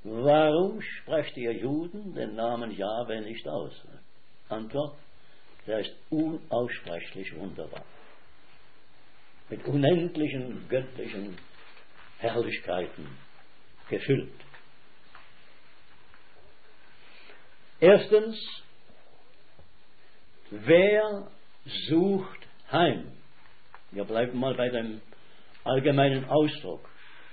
warum sprecht ihr Juden den Namen Jahwe nicht aus? Antwort, der ist unaussprechlich wunderbar. Mit unendlichen göttlichen Herrlichkeiten gefüllt. Erstens, wer sucht heim? Wir bleiben mal bei dem allgemeinen Ausdruck.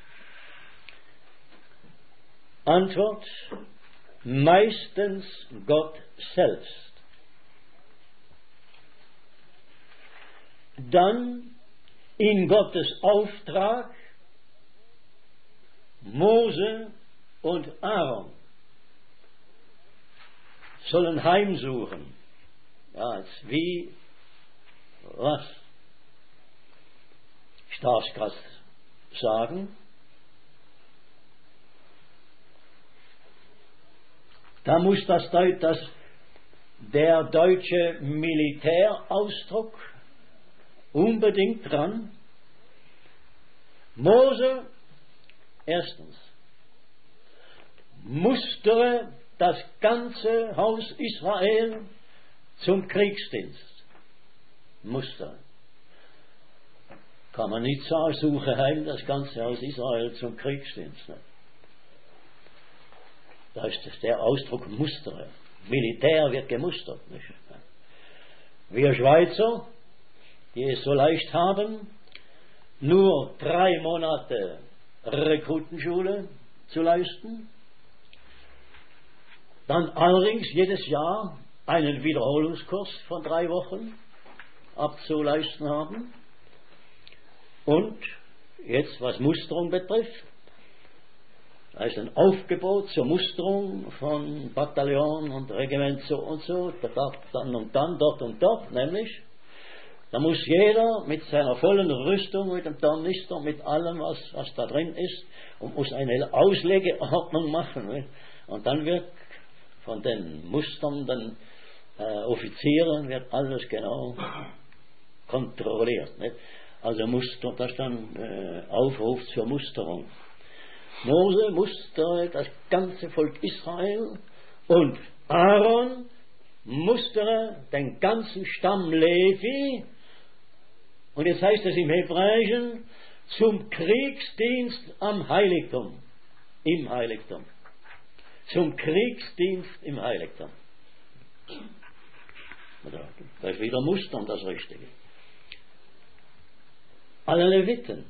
Antwort, meistens Gott selbst. Dann in Gottes Auftrag Mose und Aaron sollen heimsuchen. Ja, jetzt wie, was? Ich darf es gerade sagen. Da muss der deutsche Militärausdruck unbedingt dran. Mose, erstens, mustere das ganze Haus Israel zum Kriegsdienst. Mustere. Kann man nicht sagen, suche heim das ganze Haus Israel zum Kriegsdienst. Da ist der Ausdruck mustere. Militär wird gemustert. Nicht? Wir Schweizer, die es so leicht haben, nur 3 Monate Rekrutenschule zu leisten, dann allerdings jedes Jahr einen Wiederholungskurs von 3 Wochen abzuleisten haben. Und jetzt, was Musterung betrifft, da ist ein Aufgebot zur Musterung von Bataillon und Regiment so und so, dann und dann, dort und dort, nämlich, da muss jeder mit seiner vollen Rüstung, mit dem Tornister, mit allem, was da drin ist, und muss eine Auslegeordnung machen. Nicht? Und dann wird von den musternden Offizieren wird alles genau kontrolliert. Nicht? Also da stand Aufruf zur Musterung. Mose mustere das ganze Volk Israel und Aaron mustere den ganzen Stamm Levi, und jetzt heißt es im Hebräischen, zum Kriegsdienst am Heiligtum, im Heiligtum. Zum Kriegsdienst im Heiligtum. Da ist wieder Mustern das Richtige. Alle Leviten.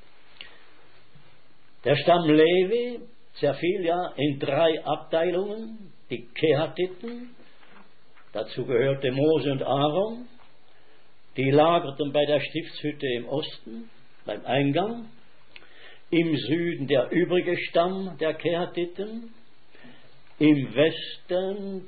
Der Stamm Levi zerfiel ja in 3 Abteilungen, die Kehatiten, dazu gehörte Mose und Aaron, die lagerten bei der Stiftshütte im Osten, beim Eingang, im Süden der übrige Stamm der Kehatiten, im Westen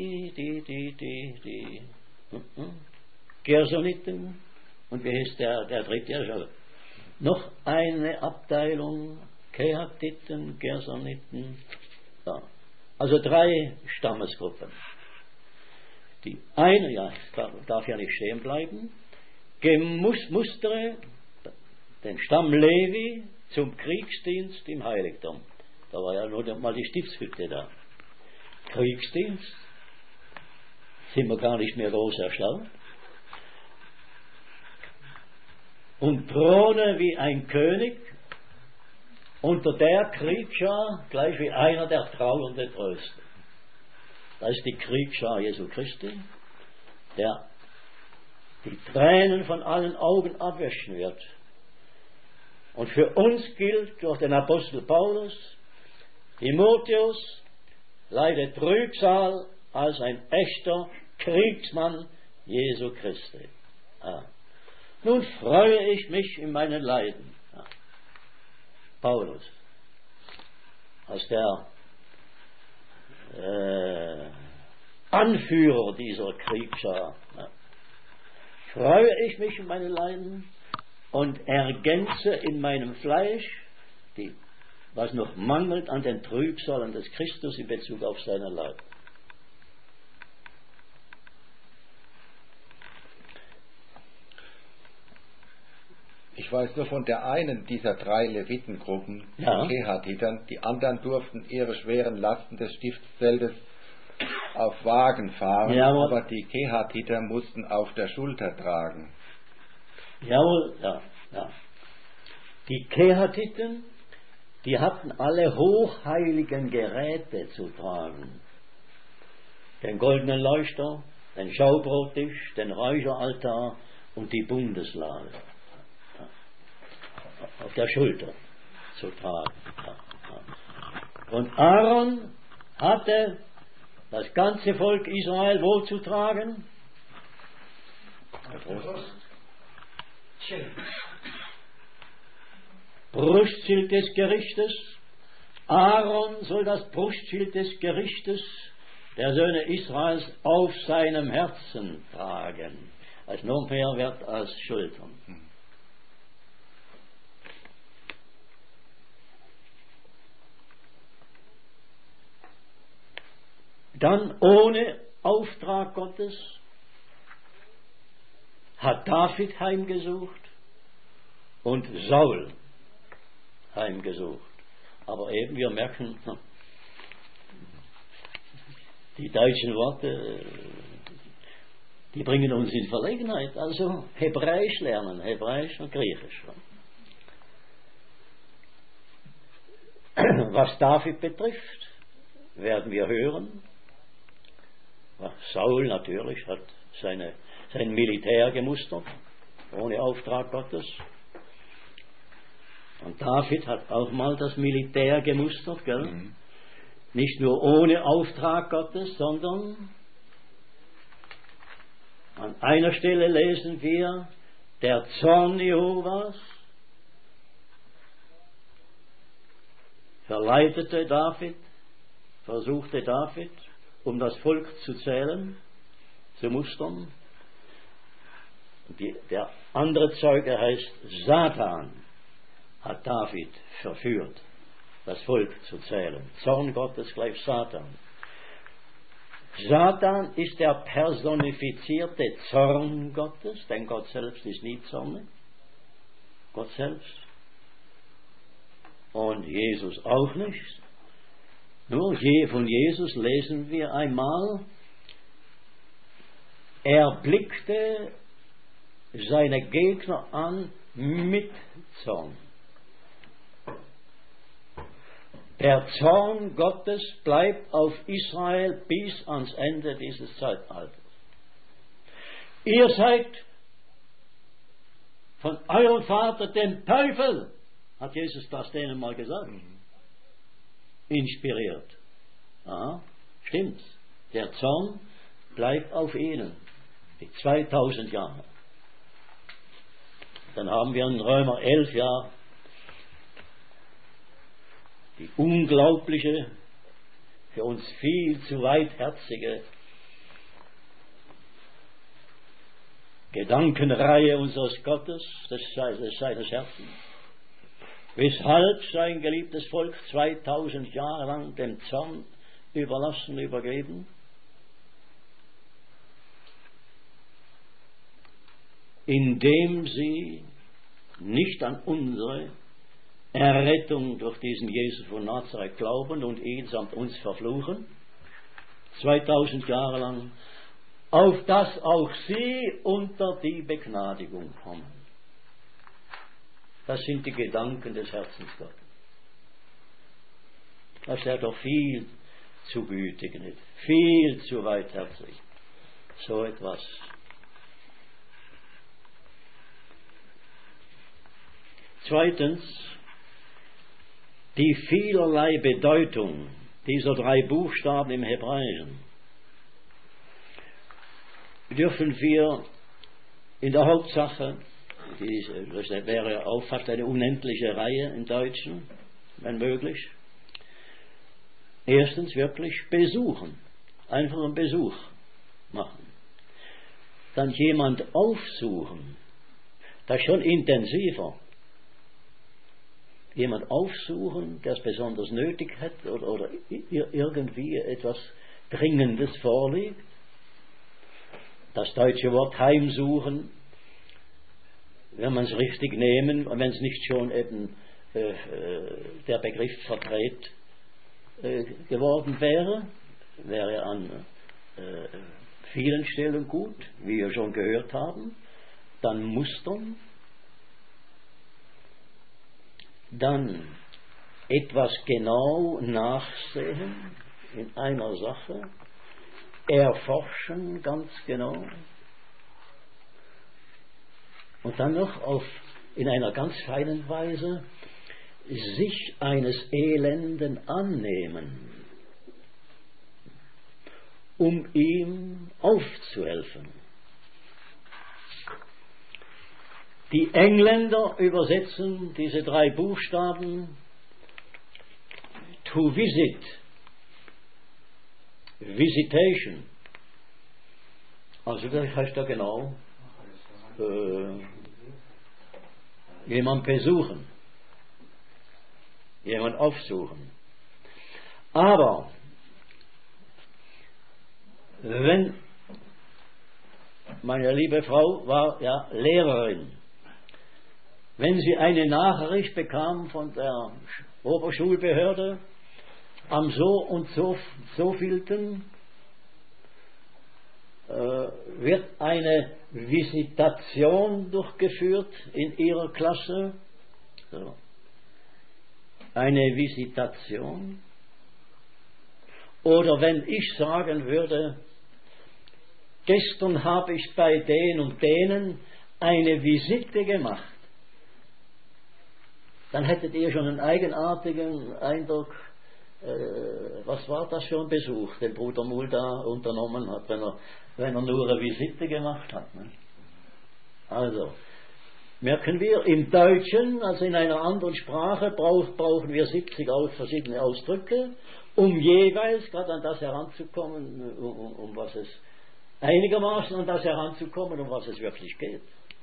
die Gersoniten, und wie hieß der dritte? Noch eine Abteilung, Kehatiten, Gersoniten, ja. Also 3 Stammesgruppen. Die eine, ja, ich darf ja nicht stehen bleiben, mustere den Stamm Levi zum Kriegsdienst im Heiligtum. Da war ja nur mal die Stiftshütte da. Kriegsdienst, sind wir gar nicht mehr groß erstaunt. Und throne wie ein König, unter der Kriegsschar gleich wie einer der Trauernde tröstet. Das ist die Kriegsschar Jesu Christi, der die Tränen von allen Augen abwischen wird. Und für uns gilt durch den Apostel Paulus, Timotheus leidet Trübsal als ein echter Kriegsmann Jesu Christi. Ja. Nun freue ich mich in meinen Leiden. Ja. Paulus, als der Anführer dieser Kriegsschar, ja. Freue ich mich in meinen Leiden und ergänze in meinem Fleisch, was noch mangelt an den Trübsalen des Christus in Bezug auf seinen Leib. Ich weiß nur von der einen dieser 3 Levitengruppen, Ja. den Kehatitern, die anderen durften ihre schweren Lasten des Stiftszeltes auf Wagen fahren, Jawohl. aber die Kehatiter mussten auf der Schulter tragen. Jawohl, ja, ja. Die Kehatiten, die hatten alle hochheiligen Geräte zu tragen. Den goldenen Leuchter, den Schaubrottisch, den Räucheraltar und die Bundeslade. Auf der Schulter zu tragen. Und Aaron hatte das ganze Volk Israel wo zu tragen? Brustschild des Gerichtes. Aaron soll das Brustschild des Gerichtes der Söhne Israels auf seinem Herzen tragen. Als noch mehr wert als Schultern. Dann ohne Auftrag Gottes hat David heimgesucht und Saul heimgesucht. Aber eben, wir merken, die deutschen Worte, die bringen uns in Verlegenheit. Also Hebräisch lernen, Hebräisch und Griechisch. Was David betrifft, werden wir hören, Saul natürlich hat sein Militär gemustert, ohne Auftrag Gottes. Und David hat auch mal das Militär gemustert, gell? Mhm. Nicht nur ohne Auftrag Gottes, sondern an einer Stelle lesen wir, der Zorn Jehovas versuchte David, um das Volk zu zählen, zu mustern. Der andere Zeuge heißt Satan, hat David verführt, das Volk zu zählen. Zorn Gottes gleich Satan. Satan ist der personifizierte Zorn Gottes, denn Gott selbst ist nie zornig. Gott selbst. Und Jesus auch nicht. Nur von Jesus lesen wir einmal, er blickte seine Gegner an mit Zorn. Der Zorn Gottes bleibt auf Israel bis ans Ende dieses Zeitalters. Ihr seid von eurem Vater dem Teufel, hat Jesus das denen mal gesagt. Inspiriert. Aha, stimmt's. Der Zorn bleibt auf ihnen. Die 2000 Jahre. Dann haben wir in Römer 11 ja die unglaubliche, für uns viel zu weitherzige Gedankenreihe unseres Gottes, seines Herzens. Weshalb sein geliebtes Volk 2000 Jahre lang dem Zorn übergeben? Indem sie nicht an unsere Errettung durch diesen Jesus von Nazareth glauben und ihn samt uns verfluchen, 2000 Jahre lang, auf dass auch sie unter die Begnadigung kommen. Das sind die Gedanken des Herzens Gottes. Das ist er doch viel zu gütig, nicht? Viel zu weitherzig. So etwas. Zweitens, die vielerlei Bedeutung dieser 3 Buchstaben im Hebräischen dürfen wir in der Hauptsache, das wäre auch fast eine unendliche Reihe im Deutschen, wenn möglich, erstens wirklich besuchen, einfach einen Besuch machen. Dann jemand aufsuchen, das ist schon intensiver. Jemand aufsuchen, der es besonders nötig hat oder irgendwie etwas Dringendes vorliegt. Das deutsche Wort heimsuchen wenn man es richtig nehmen, wenn es nicht schon eben der Begriff verdreht geworden wäre, wäre an vielen Stellen gut, wie wir schon gehört haben, dann mustern, dann etwas genau nachsehen in einer Sache, erforschen ganz genau und dann noch in einer ganz feinen Weise sich eines Elenden annehmen, um ihm aufzuhelfen. Die Engländer übersetzen diese 3 Buchstaben to visit, visitation. Also das heißt ja genau jemand besuchen, jemand aufsuchen. Aber wenn meine liebe Frau war ja Lehrerin, wenn sie eine Nachricht bekam von der Oberschulbehörde, am so und so vielten wird eine Visitation durchgeführt in ihrer Klasse. So. Eine Visitation. Oder wenn ich sagen würde, gestern habe ich bei den und denen eine Visite gemacht, dann hättet ihr schon einen eigenartigen Eindruck, was war das für ein Besuch, den Bruder Muhl da unternommen hat, wenn er nur eine Visite gemacht hat. Ne? Also, merken wir, im Deutschen, also in einer anderen Sprache, brauchen wir 70 verschiedene Ausdrücke, um jeweils gerade an das heranzukommen, um was es einigermaßen an das heranzukommen, um was es wirklich geht.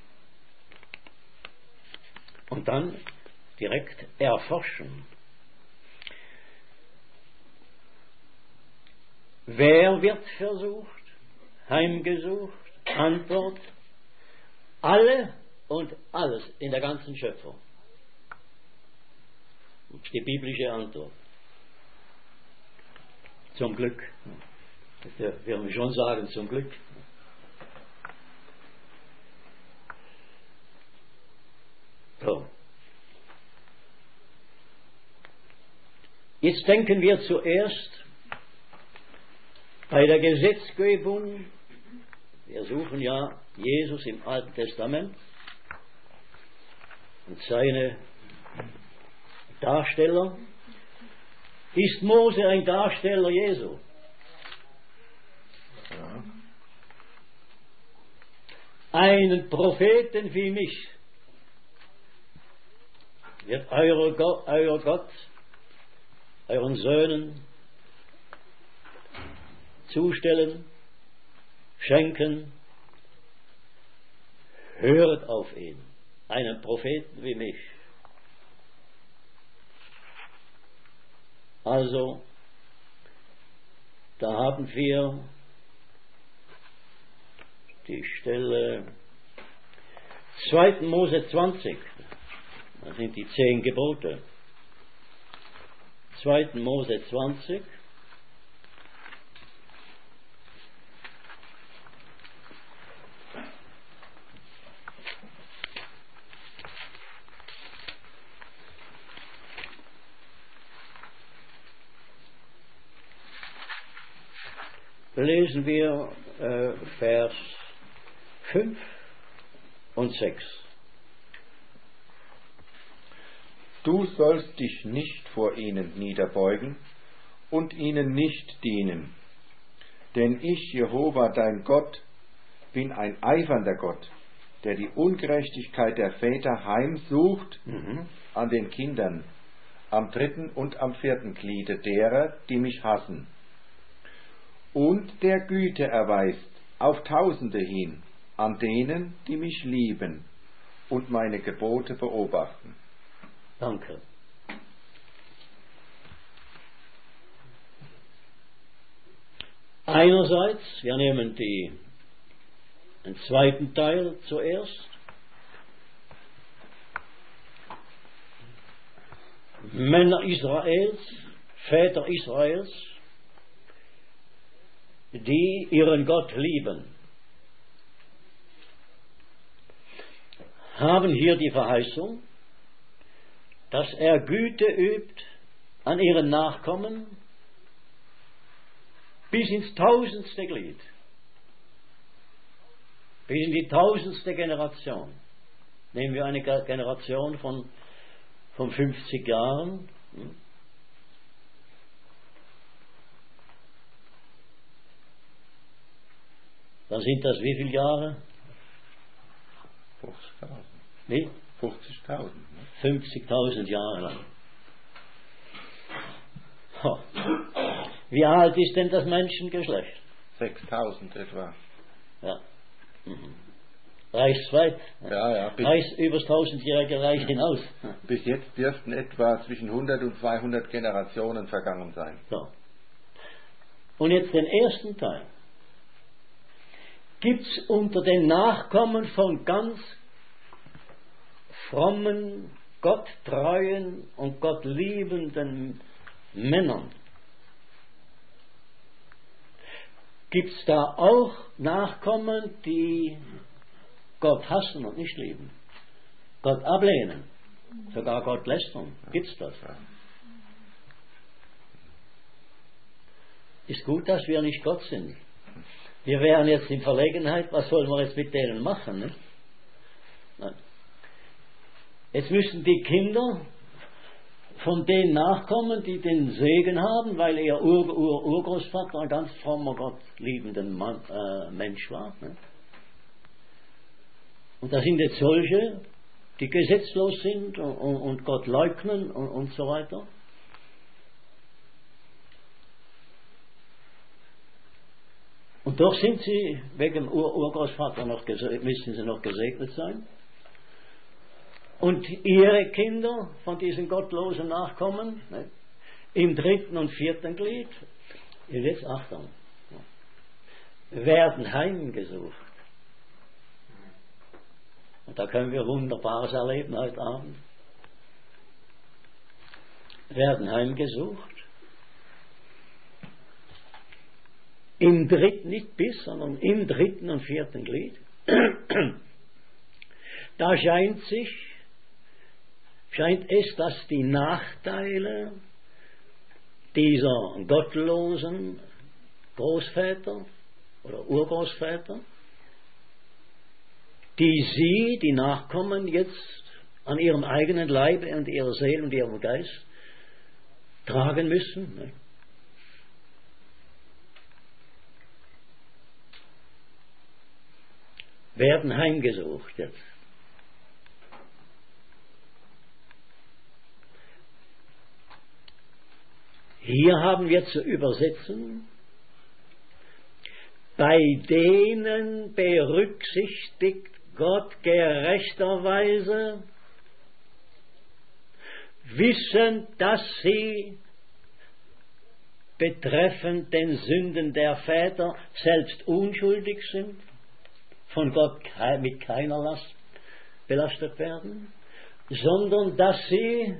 Und dann direkt erforschen. Wer wird versucht, heimgesucht? Antwort: alle und alles in der ganzen Schöpfung. Das ist die biblische Antwort. Zum Glück. Das werden wir schon sagen, zum Glück. So. Jetzt denken wir zuerst bei der Gesetzgebung. Wir suchen ja Jesus im Alten Testament und seine Darsteller. Ist Mose ein Darsteller Jesu? Ja. Einen Propheten wie mich wird euer Gott euren Söhnen zustellen, schenken. Hört auf ihn, einen Propheten wie mich. Also, da haben wir die Stelle 2. Mose 20, das sind die 10 Gebote. 2. Mose 20. Lesen wir Vers 5 und 6. Du sollst dich nicht vor ihnen niederbeugen und ihnen nicht dienen, denn ich, Jehova, dein Gott, bin ein eifernder Gott, der die Ungerechtigkeit der Väter heimsucht an den Kindern, am 3. und am 4. Gliede derer, die mich hassen, und der Güte erweist auf Tausende hin an denen, die mich lieben und meine Gebote beobachten. Danke. Einerseits, wir nehmen den zweiten Teil zuerst. Männer Israels, Väter Israels, die ihren Gott lieben, haben hier die Verheißung, dass er Güte übt an ihren Nachkommen bis ins 1000. Glied, bis in die 1000. Generation. Nehmen wir eine Generation von 50 Jahren. Dann sind das wie viele Jahre? 50.000. Wie? 50.000. 50.000 Jahre lang. Wie alt ist denn das Menschengeschlecht? 6.000 etwa. Ja. Reicht weit. Ja. Reicht übers 1000-jährige Reich hinaus. Bis jetzt dürften etwa zwischen 100 und 200 Generationen vergangen sein. So. Und jetzt den ersten Teil. Gibt es unter den Nachkommen von ganz frommen, gotttreuen und gottliebenden Männern, gibt es da auch Nachkommen, die Gott hassen und nicht lieben, Gott ablehnen, sogar Gott lästern? Gibt es das? Ist gut, dass wir nicht Gott sind. Wir wären jetzt in Verlegenheit, was sollen wir jetzt mit denen machen? Ne? Nein. Jetzt müssen die Kinder von denen nachkommen, die den Segen haben, weil ihr Urgroßvater ein ganz frommer, gottliebender Mensch war. Ne? Und da sind jetzt solche, die gesetzlos sind und Gott leugnen und so weiter. Und doch sind sie wegen dem Urgroßvater müssen sie noch gesegnet sein. Und ihre Kinder von diesen gottlosen Nachkommen, ne, im 3. und 4. Glied, jetzt Achtung, werden heimgesucht. Und da können wir Wunderbares erleben heute Abend. Werden heimgesucht. Im 3., nicht bis, sondern im 3. und 4. Glied. Da scheint es, dass die Nachteile dieser gottlosen Großväter oder Urgroßväter, die Nachkommen jetzt an ihrem eigenen Leibe und ihrer Seele und ihrem Geist tragen müssen. Ne? Werden heimgesucht jetzt. Hier haben wir zu übersetzen, bei denen berücksichtigt Gott gerechterweise, wissen, dass sie betreffend den Sünden der Väter selbst unschuldig sind, von Gott mit keiner Last belastet werden, sondern dass sie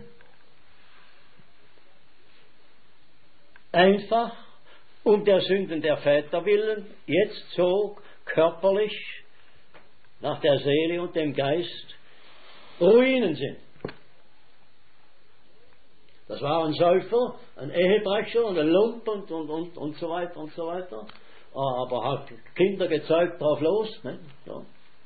einfach um der Sünden der Väter willen jetzt so körperlich nach der Seele und dem Geist Ruinen sind. Das war ein Säufer, ein Ehebrecher und ein Lump und so weiter und so weiter. Aber hat Kinder gezeugt drauf los. Ne? So.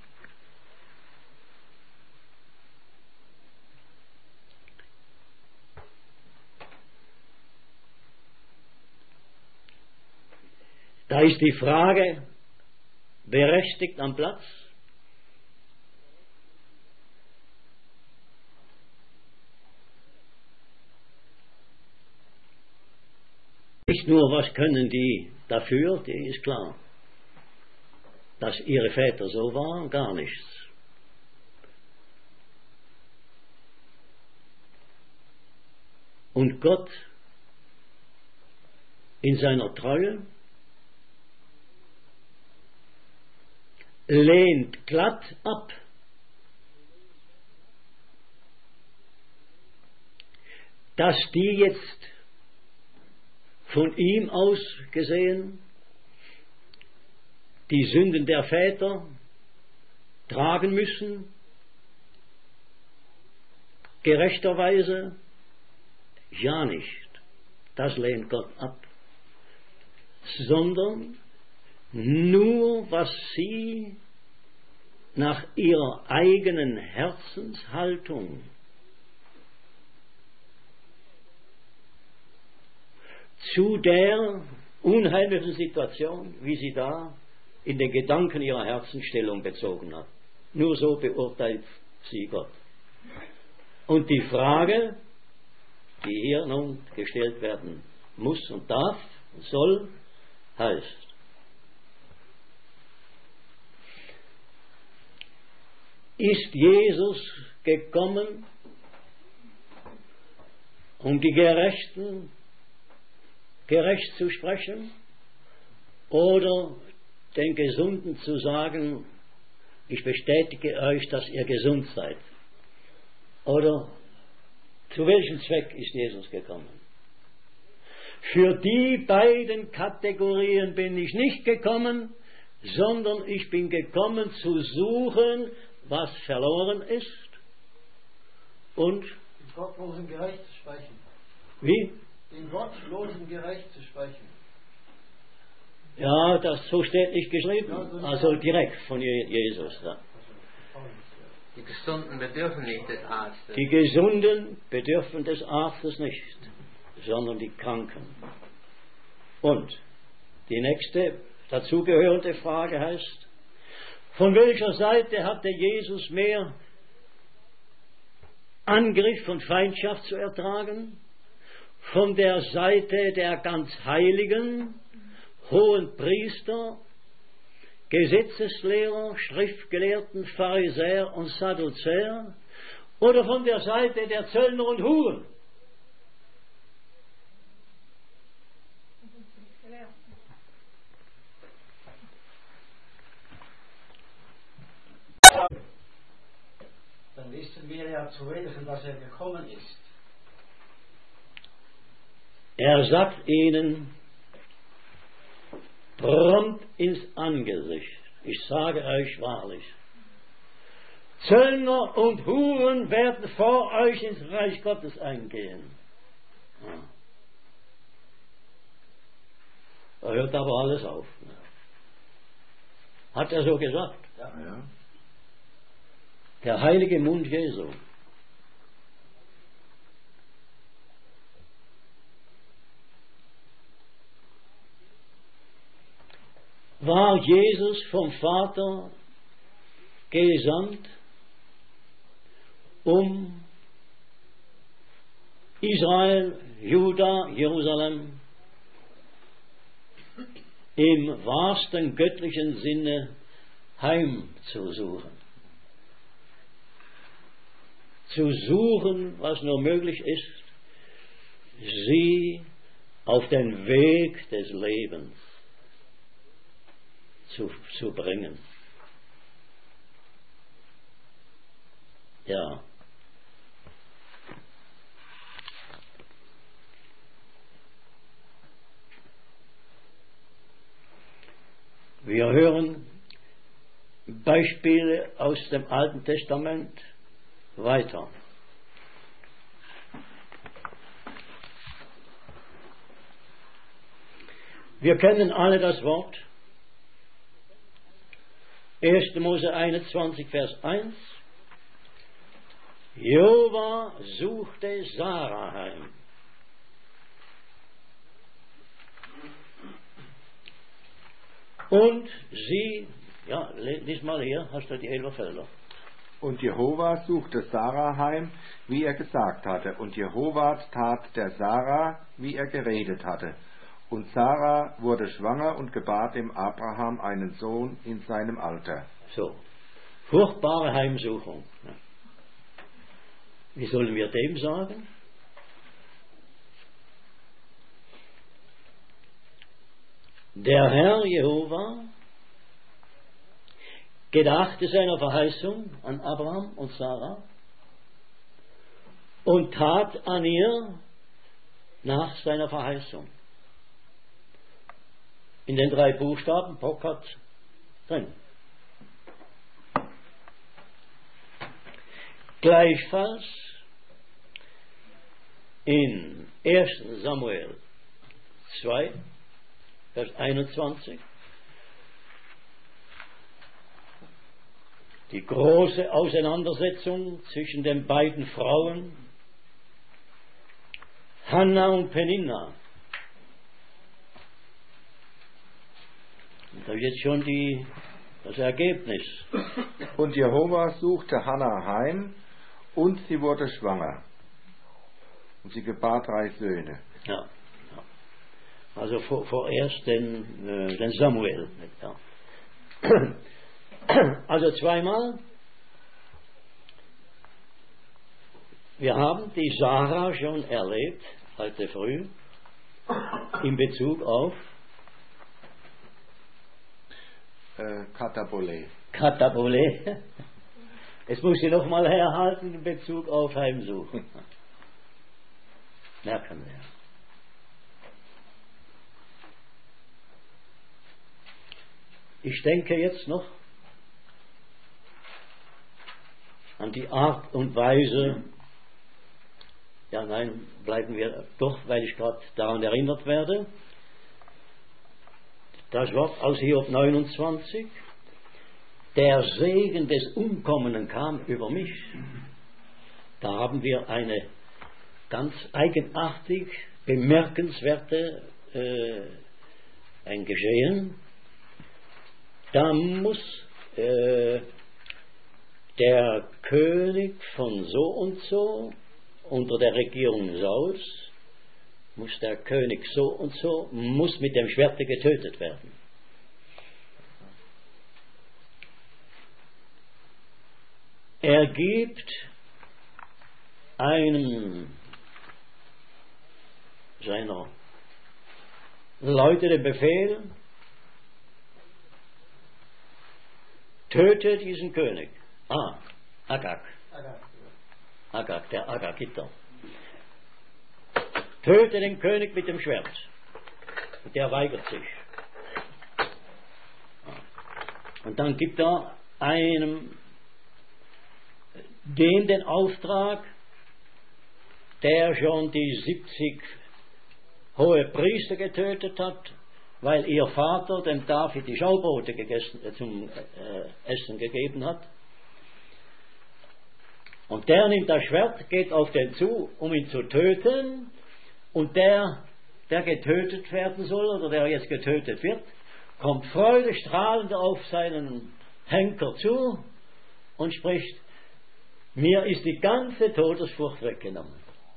Da ist die Frage berechtigt am Platz. Nicht nur, was können die dafür, die ist klar, dass ihre Väter so waren, gar nichts. Und Gott in seiner Treue lehnt glatt ab, dass die jetzt von ihm aus gesehen die Sünden der Väter tragen müssen, gerechterweise? Ja nicht. Das lehnt Gott ab. Sondern nur, was sie nach ihrer eigenen Herzenshaltung zu der unheimlichen Situation, wie sie da in den Gedanken ihrer Herzensstellung bezogen hat. Nur so beurteilt sie Gott. Und die Frage, die hier nun gestellt werden muss und darf und soll, heißt: Ist Jesus gekommen, um die Gerechten gerecht zu sprechen, oder den Gesunden zu sagen, ich bestätige euch, dass ihr gesund seid? Oder zu welchem Zweck ist Jesus gekommen? Für die beiden Kategorien bin ich nicht gekommen, sondern ich bin gekommen zu suchen, was verloren ist, und den Gottlosen gerecht zu sprechen. Wie? Den Gottlosen gerecht zu sprechen. Ja, so steht nicht geschrieben, Ja, so also direkt von Jesus. Ja. Die Gesunden bedürfen nicht des Arztes. Die Gesunden bedürfen des Arztes nicht, sondern die Kranken. Und die nächste dazugehörende Frage heißt: Von welcher Seite hatte Jesus mehr Angriff und Feindschaft zu ertragen? Von der Seite der ganz Heiligen, hohen Priester, Gesetzeslehrer, Schriftgelehrten, Pharisäer und Sadduzäer, oder von der Seite der Zöllner und Huren? Dann wissen wir ja, zu welchem dass er gekommen ist. Er sagt ihnen prompt ins Angesicht: Ich sage euch wahrlich, Zöllner und Huren werden vor euch ins Reich Gottes eingehen. Ja. Da hört aber alles auf. Hat er so gesagt? Ja. Der heilige Mund Jesu. War Jesus vom Vater gesandt, um Israel, Juda, Jerusalem im wahrsten göttlichen Sinne heimzusuchen? Zu suchen, was nur möglich ist, sie auf den Weg des Lebens zu bringen. Ja. Wir hören Beispiele aus dem Alten Testament weiter. Wir kennen alle das Wort 1. Mose 21, Vers 1. Jehova suchte Sarah heim. Und sie, ja, lies mal hier, hast du die Elberfelder. Und Jehova suchte Sarah heim, wie er gesagt hatte. Und Jehova tat der Sarah, wie er geredet hatte. Und Sarah wurde schwanger und gebar dem Abraham einen Sohn in seinem Alter. So, furchtbare Heimsuchung. Wie sollen wir dem sagen? Der Herr Jehova gedachte seiner Verheißung an Abraham und Sarah und tat an ihr, nach seiner Verheißung. In den 3 Buchstaben Pokat drin. Gleichfalls in 1. Samuel 2, Vers 21, die große Auseinandersetzung zwischen den beiden Frauen, Hannah und Peninna. Und da ist jetzt schon das Ergebnis. Und Jehova suchte Hannah heim, und sie wurde schwanger. Und sie gebar 3 Söhne. Ja. Also vorerst den Samuel. Ja. Also zweimal. Wir haben die Sarah schon erlebt, heute früh, in Bezug auf Katabole. Katabole. Es muss sie nochmal herhalten in Bezug auf Heimsuchen. Merken wir. Ich denke jetzt noch an die Art und Weise, ja nein, bleiben wir doch, weil ich gerade daran erinnert werde, das Wort aus Hiob 29, der Segen des Umkommenen kam über mich. Da haben wir eine ganz eigenartig bemerkenswerte ein Geschehen. Da muss der König von so und so unter der Regierung Sauls, muss der König so und so, muss mit dem Schwerte getötet werden. Er gibt einem seiner Leute den Befehl, töte diesen König. Agag. Agag, der Agagiter. Töte den König mit dem Schwert. Und der weigert sich. Und dann gibt er einem den Auftrag, der schon die 70 hohe Priester getötet hat, weil ihr Vater dem David die Schaubrote zum Essen gegeben hat. Und der nimmt das Schwert, geht auf den zu, um ihn zu töten. Und der getötet werden soll, oder der jetzt getötet wird, kommt freudestrahlend auf seinen Henker zu und spricht: Mir ist die ganze Todesfurcht weggenommen.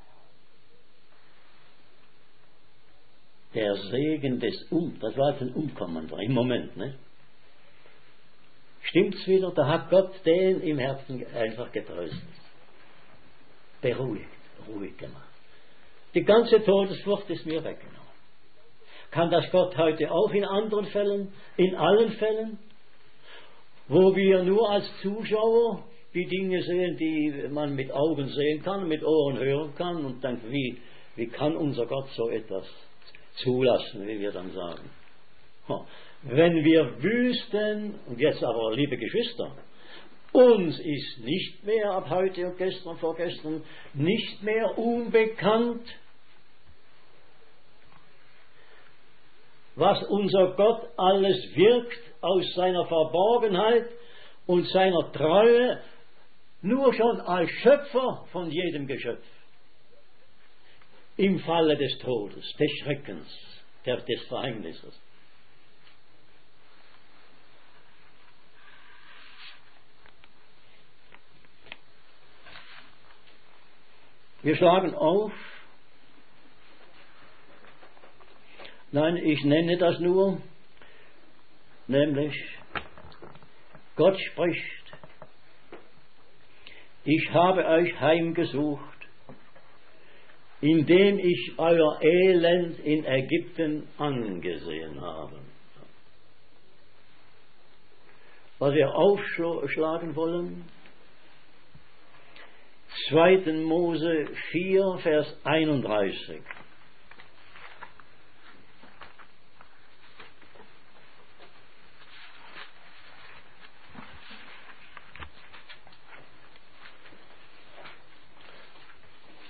Der Segen des das war jetzt ein Umkommender im Moment, ne? Stimmt's wieder? Da hat Gott den im Herzen einfach getröstet. Beruhigt, ruhig gemacht. Die ganze Todesfurcht ist mir weggenommen. Kann das Gott heute auch in anderen Fällen, in allen Fällen, wo wir nur als Zuschauer die Dinge sehen, die man mit Augen sehen kann, mit Ohren hören kann und denkt, wie kann unser Gott so etwas zulassen, wie wir dann sagen. Wenn wir wüssten, und jetzt aber, liebe Geschwister, uns ist nicht mehr ab heute und gestern, vorgestern, nicht mehr unbekannt, was unser Gott alles wirkt aus seiner Verborgenheit und seiner Treue, nur schon als Schöpfer von jedem Geschöpf. Im Falle des Todes, des Schreckens, des Verhängnisses. Wir schlagen auf, nein, ich nenne das nur, nämlich Gott spricht: Ich habe euch heimgesucht, indem ich euer Elend in Ägypten angesehen habe. Was wir aufschlagen wollen: 2. Mose 4, Vers 31.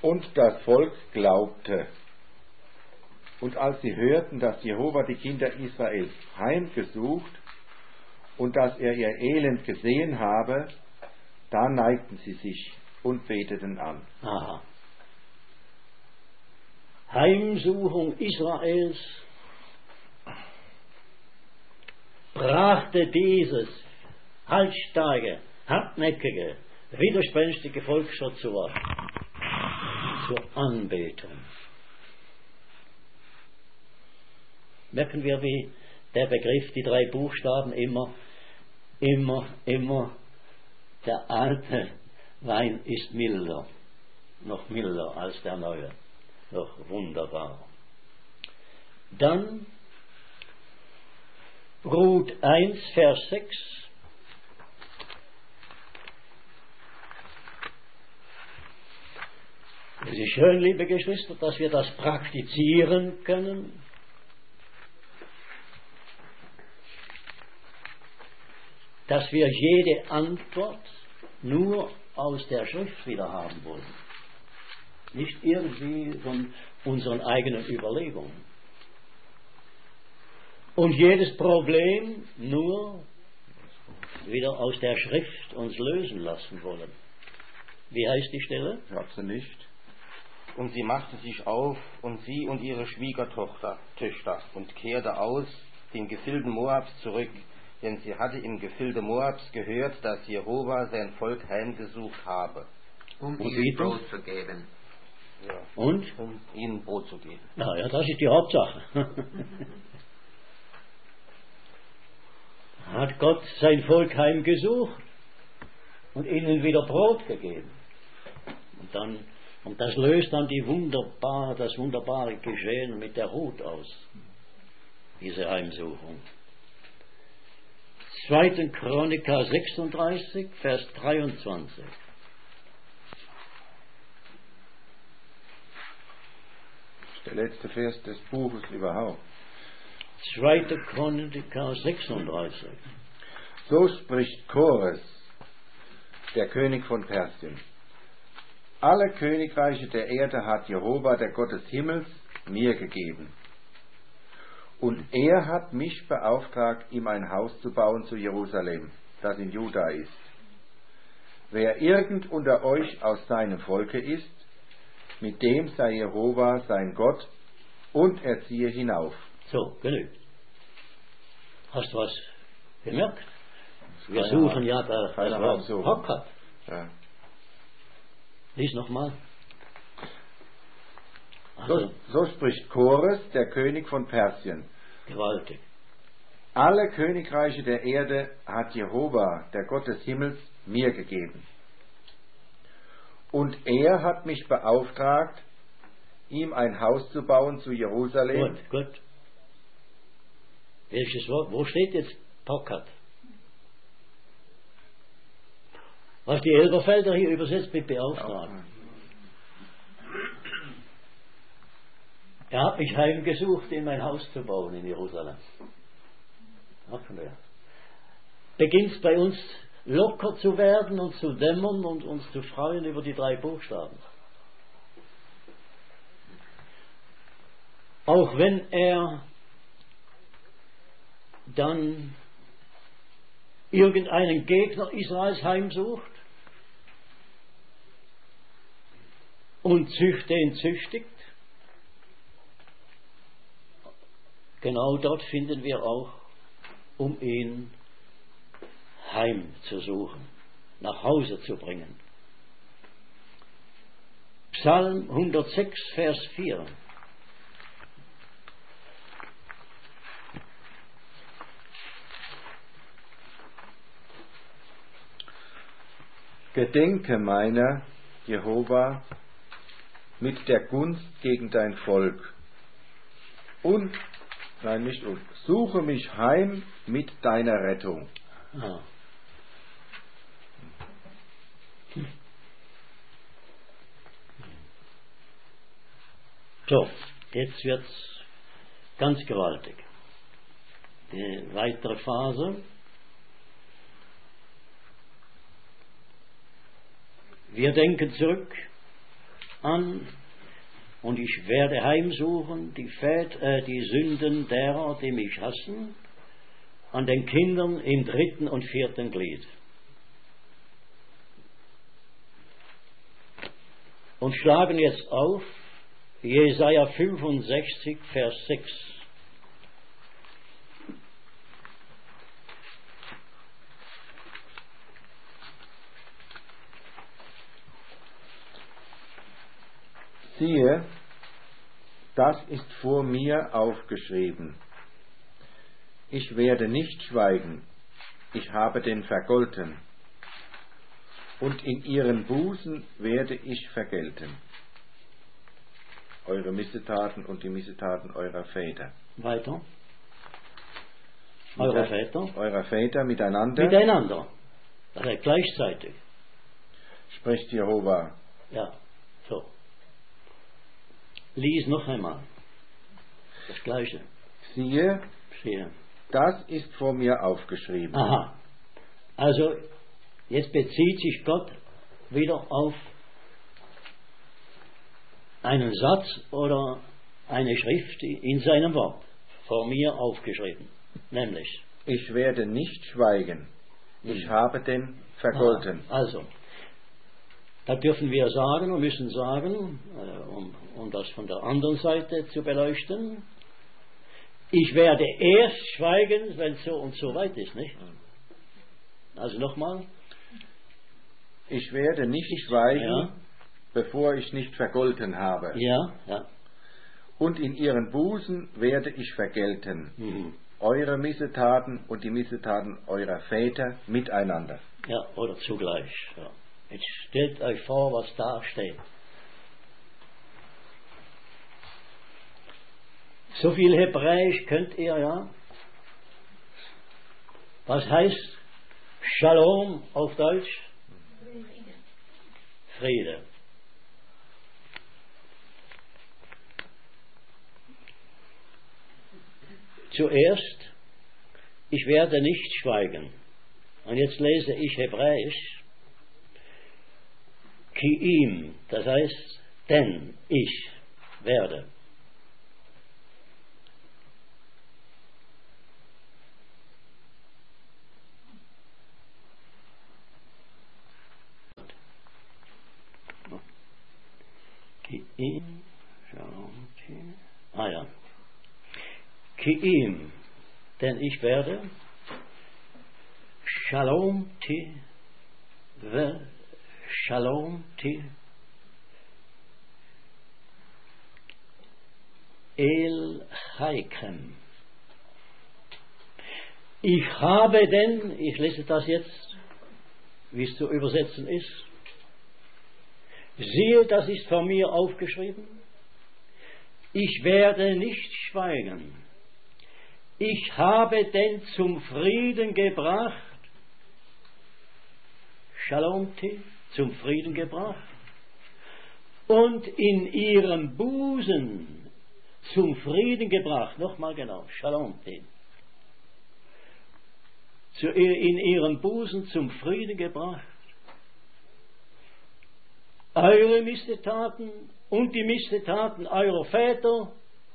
Und das Volk glaubte. Und als sie hörten, dass Jehova die Kinder Israels heimgesucht und dass er ihr Elend gesehen habe, da neigten sie sich und beteten an. Aha. Heimsuchung Israels brachte dieses halsstarke, hartnäckige, widerspenstige Volk schon zur Anbetung. Merken wir, wie der Begriff, die 3 Buchstaben immer, der alte Wein ist milder, noch milder als der neue, noch wunderbar. Dann Ruth 1, Vers 6. Es ist schön, liebe Geschwister, dass wir das praktizieren können. Dass wir jede Antwort nur aus der Schrift wieder haben wollen. Nicht irgendwie von unseren eigenen Überlegungen. Und jedes Problem nur wieder aus der Schrift uns lösen lassen wollen. Wie heißt die Stelle? Ich habe sie nicht. Und sie machte sich auf, und sie und ihre Schwiegertochter, Töchter, und kehrte aus den Gefilden Moabs zurück, denn sie hatte im Gefilde Moabs gehört, dass Jehova sein Volk heimgesucht habe. Um ihnen Brot zu geben. Ja, und? um ihnen Brot zu geben. Na ja, das ist die Hauptsache. Hat Gott sein Volk heimgesucht und ihnen wieder Brot gegeben. Und das löst dann das wunderbare Geschehen mit der Ruth aus, diese Heimsuchung. 2. Chroniker 36, Vers 23. Der letzte Vers des Buches überhaupt. 2. Chroniker 36. So spricht Kores, der König von Persien. Alle Königreiche der Erde hat Jehova, der Gott des Himmels, mir gegeben. Und er hat mich beauftragt, ihm ein Haus zu bauen zu Jerusalem, das in Juda ist. Wer irgend unter euch aus seinem Volke ist, mit dem sei Jehova sein Gott, und er ziehe hinauf. So, genügt. Hast du was gemerkt? Wir suchen ja das Wort Hockert. Ja. Lies nochmal. Also, So spricht Kores, der König von Persien. gewaltig. Alle Königreiche der Erde hat Jehova, der Gott des Himmels, mir gegeben. Und er hat mich beauftragt, ihm ein Haus zu bauen zu Jerusalem. Gut. Welches Wort? Wo steht jetzt Hockert? Was die Elberfelder hier übersetzt mit beauftragt. Er hat mich heimgesucht, ihm ein Haus zu bauen in Jerusalem. Beginnt es bei uns locker zu werden und zu dämmern und uns zu freuen über die 3 Buchstaben. Auch wenn er dann irgendeinen Gegner Israels heimsucht und den züchtigt, genau dort finden wir auch, um ihn heimzusuchen, nach Hause zu bringen. Psalm 106, Vers 4. Gedenke meiner, Jehova, mit der Gunst gegen dein Volk. Suche mich heim mit deiner Rettung. Ah. So, jetzt wird's ganz gewaltig. Die weitere Phase. Wir denken zurück an, und ich werde heimsuchen die Sünden derer, die mich hassen, an den Kindern im 3. und 4. Glied. Und schlagen jetzt auf Jesaja 65, Vers 6. Siehe, das ist vor mir aufgeschrieben. Ich werde nicht schweigen, ich habe den vergolten, und in ihren Busen werde ich vergelten. Eure Missetaten und die Missetaten eurer Väter. Weiter. Eurer Väter. Eurer Väter miteinander. Miteinander. Das heißt gleichzeitig. Spricht Jehova. Ja, so. Lies noch einmal. Das Gleiche. Siehe, das ist vor mir aufgeschrieben. Aha. Also, jetzt bezieht sich Gott wieder auf einen Satz oder eine Schrift in seinem Wort. Vor mir aufgeschrieben. Nämlich. Ich werde nicht schweigen. Ich habe den vergolten. Also, da dürfen wir sagen und müssen sagen, um das von der anderen Seite zu beleuchten, ich werde erst schweigen, wenn es so und so weit ist, nicht? Also nochmal. Ich werde nicht schweigen, bevor ich nicht vergolten habe. Ja, ja. Und in ihren Busen werde ich vergelten. Mhm. Eure Missetaten und die Missetaten eurer Väter miteinander. Ja, oder zugleich. Ja. Jetzt stellt euch vor, was da steht. So viel Hebräisch könnt ihr, ja. Was heißt Shalom auf Deutsch? Friede. Zuerst, ich werde nicht schweigen. Und jetzt lese ich Hebräisch. Ki'im, das heißt, denn ich werde. Ki'im, ja. Ki'im, denn ich werde. Shalom ti ve Shalom ti El Chaikem. Ich habe denn, ich lese das jetzt, wie es zu übersetzen ist. Siehe, das ist von mir aufgeschrieben. Ich werde nicht schweigen. Ich habe denn zum Frieden gebracht. Shalom ti, zum Frieden gebracht. Und in ihrem Busen zum Frieden gebracht. Nochmal genau, Shalom ti. In ihrem Busen zum Frieden gebracht. Eure Missetaten und die Missetaten eurer Väter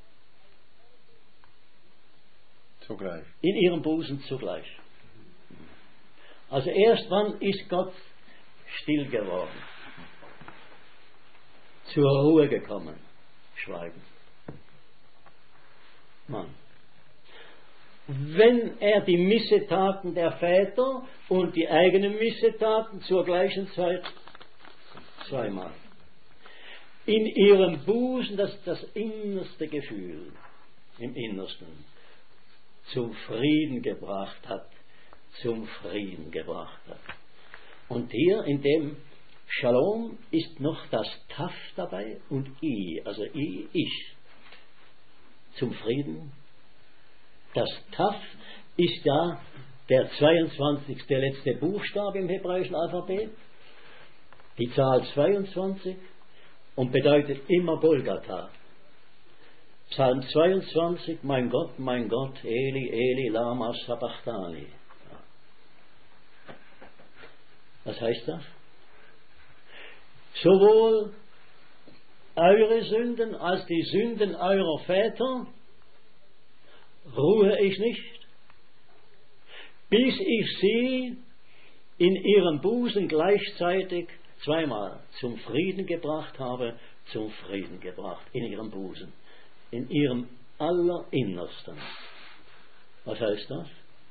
zugleich. In ihrem Busen zugleich. Also erst wann ist Gott still geworden, zur Ruhe gekommen, schweigen. Mann. Wenn er die Missetaten der Väter und die eigenen Missetaten zur gleichen Zeit zweimal in ihrem Busen, das innerste Gefühl im Innersten zum Frieden gebracht hat, Und hier in dem Shalom ist noch das Taf dabei und I, also ich, zum Frieden. Das Taf ist ja der 22. letzte Buchstabe im hebräischen Alphabet, die Zahl 22 und bedeutet immer Golgatha. Psalm 22, mein Gott, Eli, Eli, lama sabachthani. Was heißt das? Sowohl eure Sünden als die Sünden eurer Väter, ruhe ich nicht, bis ich sie in ihrem Busen gleichzeitig zweimal zum Frieden gebracht habe, zum Frieden gebracht, in ihrem Busen, in ihrem Allerinnersten. Was heißt das?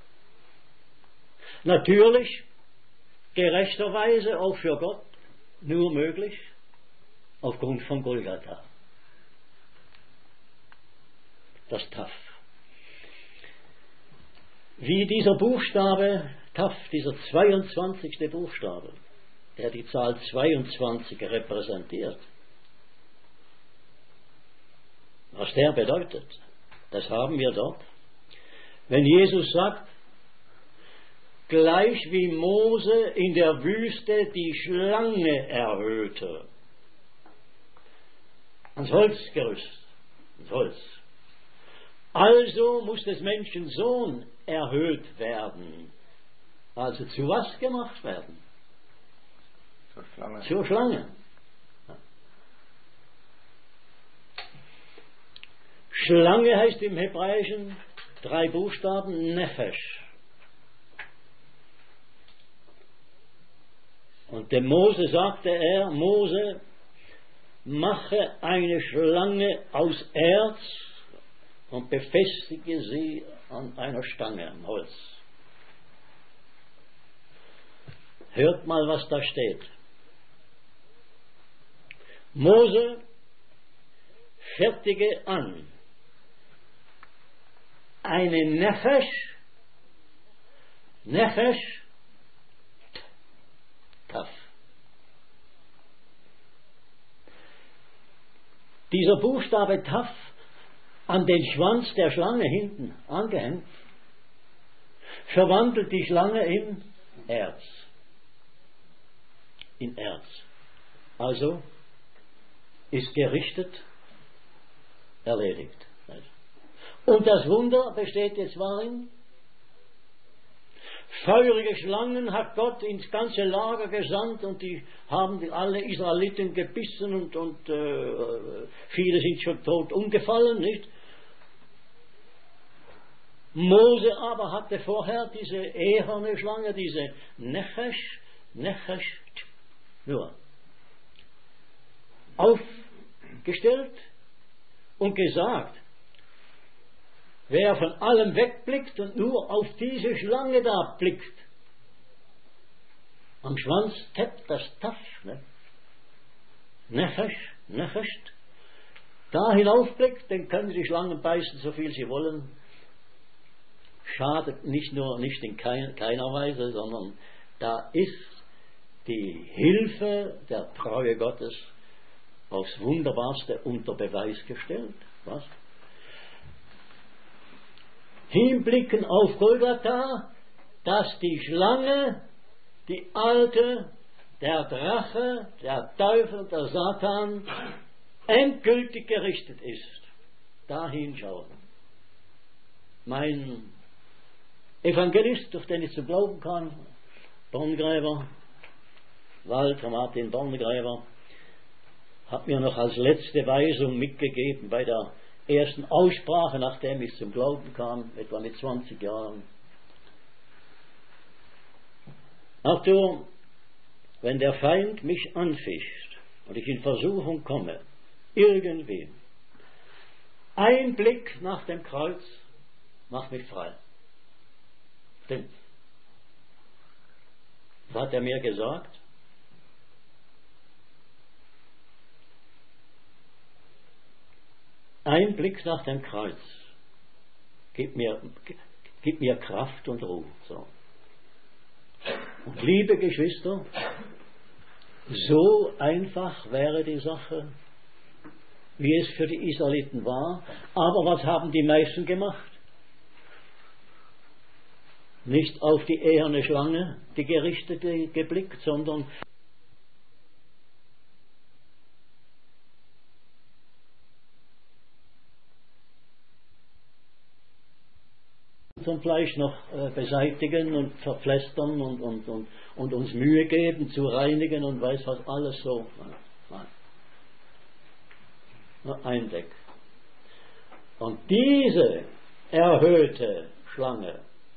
Natürlich, gerechterweise auch für Gott, nur möglich, aufgrund von Golgatha. Das Taf. Wie dieser Buchstabe, Taf, dieser 22. Buchstabe, der die Zahl 22 repräsentiert, was der bedeutet, das haben wir dort. Wenn Jesus sagt, gleich wie Mose in der Wüste die Schlange erhöhte, ans Holzgerüst, ans Holz. Also muss des Menschen Sohn erhöht werden. Also zu was gemacht werden? Zur Schlange. Zur Schlange. Schlange heißt im Hebräischen 3 Buchstaben Nefesh. Und dem Mose sagte er, Mose, mache eine Schlange aus Erz und befestige sie an einer Stange am Holz. Hört mal, was da steht. Mose, fertige an eine Nefesh, Taf. Dieser Buchstabe Taf an den Schwanz der Schlange hinten angehängt, verwandelt die Schlange in Erz. In Erz. Also ist gerichtet, erledigt. Und das Wunder besteht jetzt darin, feurige Schlangen hat Gott ins ganze Lager gesandt und die haben alle Israeliten gebissen und viele sind schon tot umgefallen, nicht? Mose aber hatte vorher diese eherne Schlange, diese Nefesh, nur aufgestellt und gesagt, wer von allem wegblickt und nur auf diese Schlange da blickt, am Schwanz tappt das Taf, ne? Nefesh, da hinaufblickt, dann können die Schlangen beißen, so viel sie wollen. Schadet nicht in keiner Weise, sondern da ist die Hilfe der Treue Gottes aufs Wunderbarste unter Beweis gestellt. Was? Hinblicken auf Golgatha, dass die Schlange, die alte, der Drache, der Teufel, der Satan, endgültig gerichtet ist. Da hinschauen. Mein Evangelist, durch den ich zu glauben kann, Borngräber, Walter Martin Borngräber, hat mir noch als letzte Weisung mitgegeben bei der ersten Aussprache, nachdem ich zum Glauben kam, etwa mit 20 Jahren. Arthur, wenn der Feind mich anfischt und ich in Versuchung komme, irgendwie, ein Blick nach dem Kreuz macht mich frei. Stimmt. Was hat er mir gesagt? Ein Blick nach dem Kreuz gibt mir Kraft und Ruhe. So. Und liebe Geschwister, so einfach wäre die Sache, wie es für die Israeliten war. Aber was haben die meisten gemacht? Nicht auf die eherne Schlange, die Gerichtete, geblickt, sondern zum Fleisch noch beseitigen und verpflästern und uns Mühe geben zu reinigen und weiß was alles so. Nur ein Deck. Und diese erhöhte Schlange,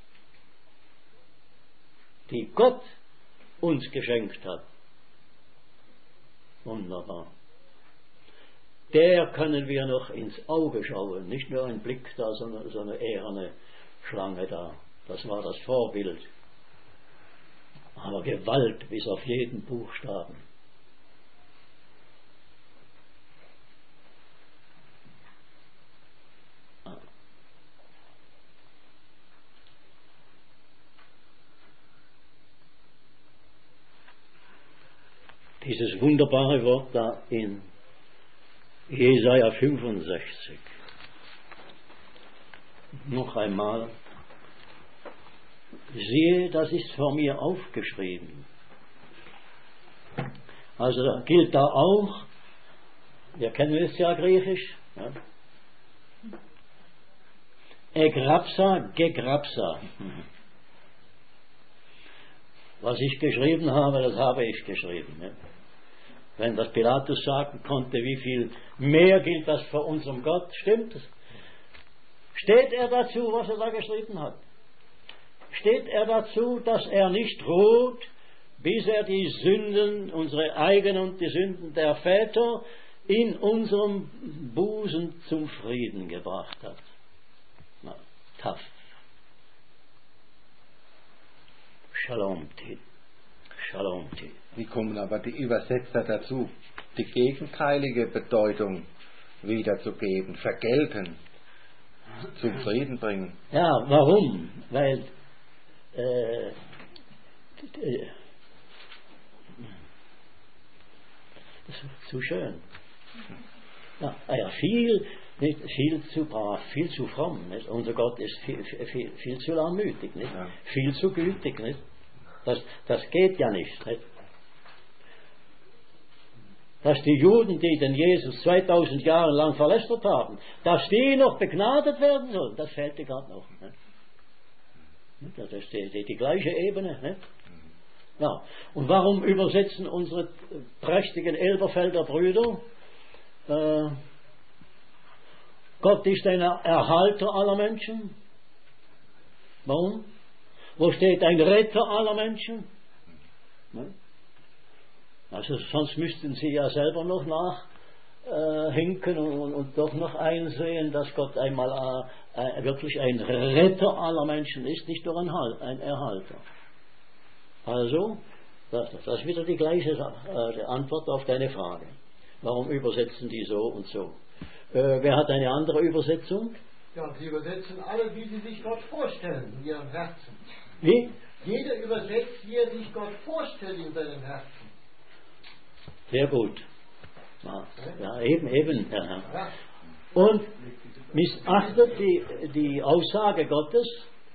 die Gott uns geschenkt hat, wunderbar, der können wir noch ins Auge schauen, nicht nur ein Blick da, sondern so eine eherne Schlange da. Das war das Vorbild. Aber Gewalt bis auf jeden Buchstaben. Dieses wunderbare Wort da in Jesaja 65. Noch einmal. Siehe, das ist vor mir aufgeschrieben. Also da gilt da auch, wir kennen es ja griechisch, ja? Egrapsa, gegrapsa. Was ich geschrieben habe, das habe ich geschrieben. Ja? Wenn das Pilatus sagen konnte, wie viel mehr gilt das für unseren Gott, stimmt es? Steht er dazu, was er da geschrieben hat? Steht er dazu, dass er nicht ruht, bis er die Sünden, unsere eigenen und die Sünden der Väter, in unserem Busen zum Frieden gebracht hat? Na, tough. Shalom Ti. Shalom Ti. Wie kommen aber die Übersetzer dazu, die gegenteilige Bedeutung wiederzugeben, vergelten, zum Frieden bringen? Ja, warum? Weil das ist zu schön. Ja, viel zu brav, viel zu fromm. Nicht? Unser Gott ist viel zu langmütig, nicht? Ja. Viel zu gütig. Nicht? Das geht ja nicht. Dass die Juden, die den Jesus 2000 Jahre lang verlästert haben, dass die noch begnadet werden sollen, das fehlte gerade noch. Nicht? Das ist die gleiche Ebene. Nicht? Ja. Und warum übersetzen unsere prächtigen Elberfelder Brüder, Gott ist ein Erhalter aller Menschen? Warum? Wo steht ein Retter aller Menschen? Also sonst müssten sie ja selber noch nachhinken und doch noch einsehen, dass Gott einmal wirklich ein Retter aller Menschen ist, nicht nur ein Erhalter. Also, das ist wieder die gleiche Antwort auf deine Frage. Warum übersetzen die so und so? Wer hat eine andere Übersetzung? Ja, sie übersetzen alle, wie sie sich Gott vorstellen, in ihrem Herzen. Wie? Jeder übersetzt, wie er sich Gott vorstellt in seinem Herzen. Sehr gut. Ja, eben. Ja. Und missachtet die Aussage Gottes,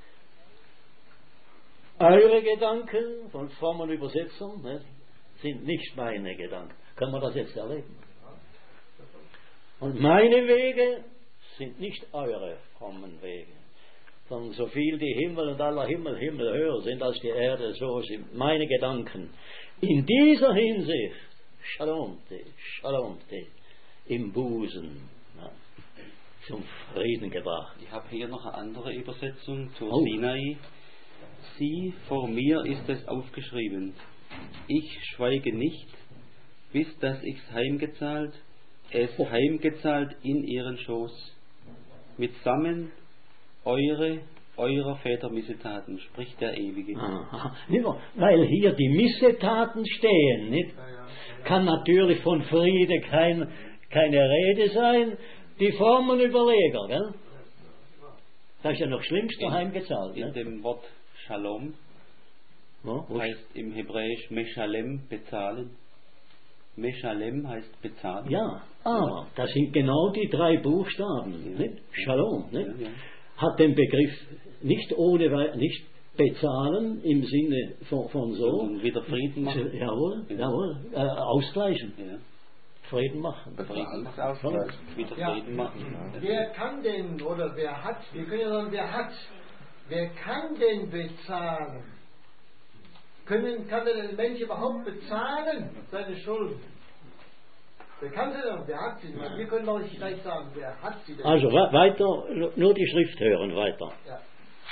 eure Gedanken von frommen Übersetzern sind nicht meine Gedanken. Können wir das jetzt erleben? Und meine Wege sind nicht eure frommen Wege, sondern so viel die Himmel und aller Himmel höher sind als die Erde, so sind meine Gedanken. In dieser Hinsicht, Shalom te, im Busen, zum Frieden gebracht. Ich habe hier noch eine andere Übersetzung zur Sinai. Sieh, vor mir ist es aufgeschrieben. Ich schweige nicht, bis dass ich's heimgezahlt, heimgezahlt in ihren Schoß. Mitsammen eurer Väter Missetaten, spricht der Ewige. Aha. Weil hier die Missetaten stehen, nicht? Kann natürlich von Friede keine Rede sein. Die frommen Überleger, gell? Das ist ja noch schlimmster heimgezahlt. In dem Wort Shalom heißt im Hebräisch Meshalem, bezahlen. Meshalem heißt bezahlen. Ja, aber das sind genau die 3 Buchstaben. Nicht? Shalom. Nicht? Ja. Hat den Begriff nicht bezahlen im Sinne von so. Und wieder Frieden machen. Jawohl. Ausgleichen. Ja. Frieden machen. Frieden machen. Wer kann denn, oder wer hat, wir können ja sagen, wer kann denn bezahlen? Kann denn ein Mensch überhaupt bezahlen, seine Schulden? Wer kann sie denn? Wer hat sie denn? Wir können doch nicht gleich sagen, wer hat sie denn? Also weiter, nur die Schrift hören, weiter. Ja.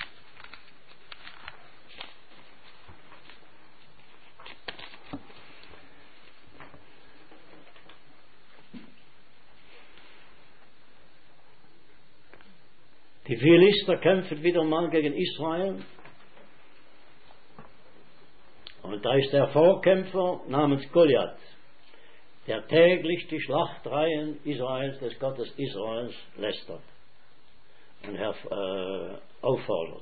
Die Philister kämpfen wieder mal gegen Israel. Und da ist der Vorkämpfer namens Goliath, der täglich die Schlachtreihen Israels, des Gottes Israels, lästert und auffordert.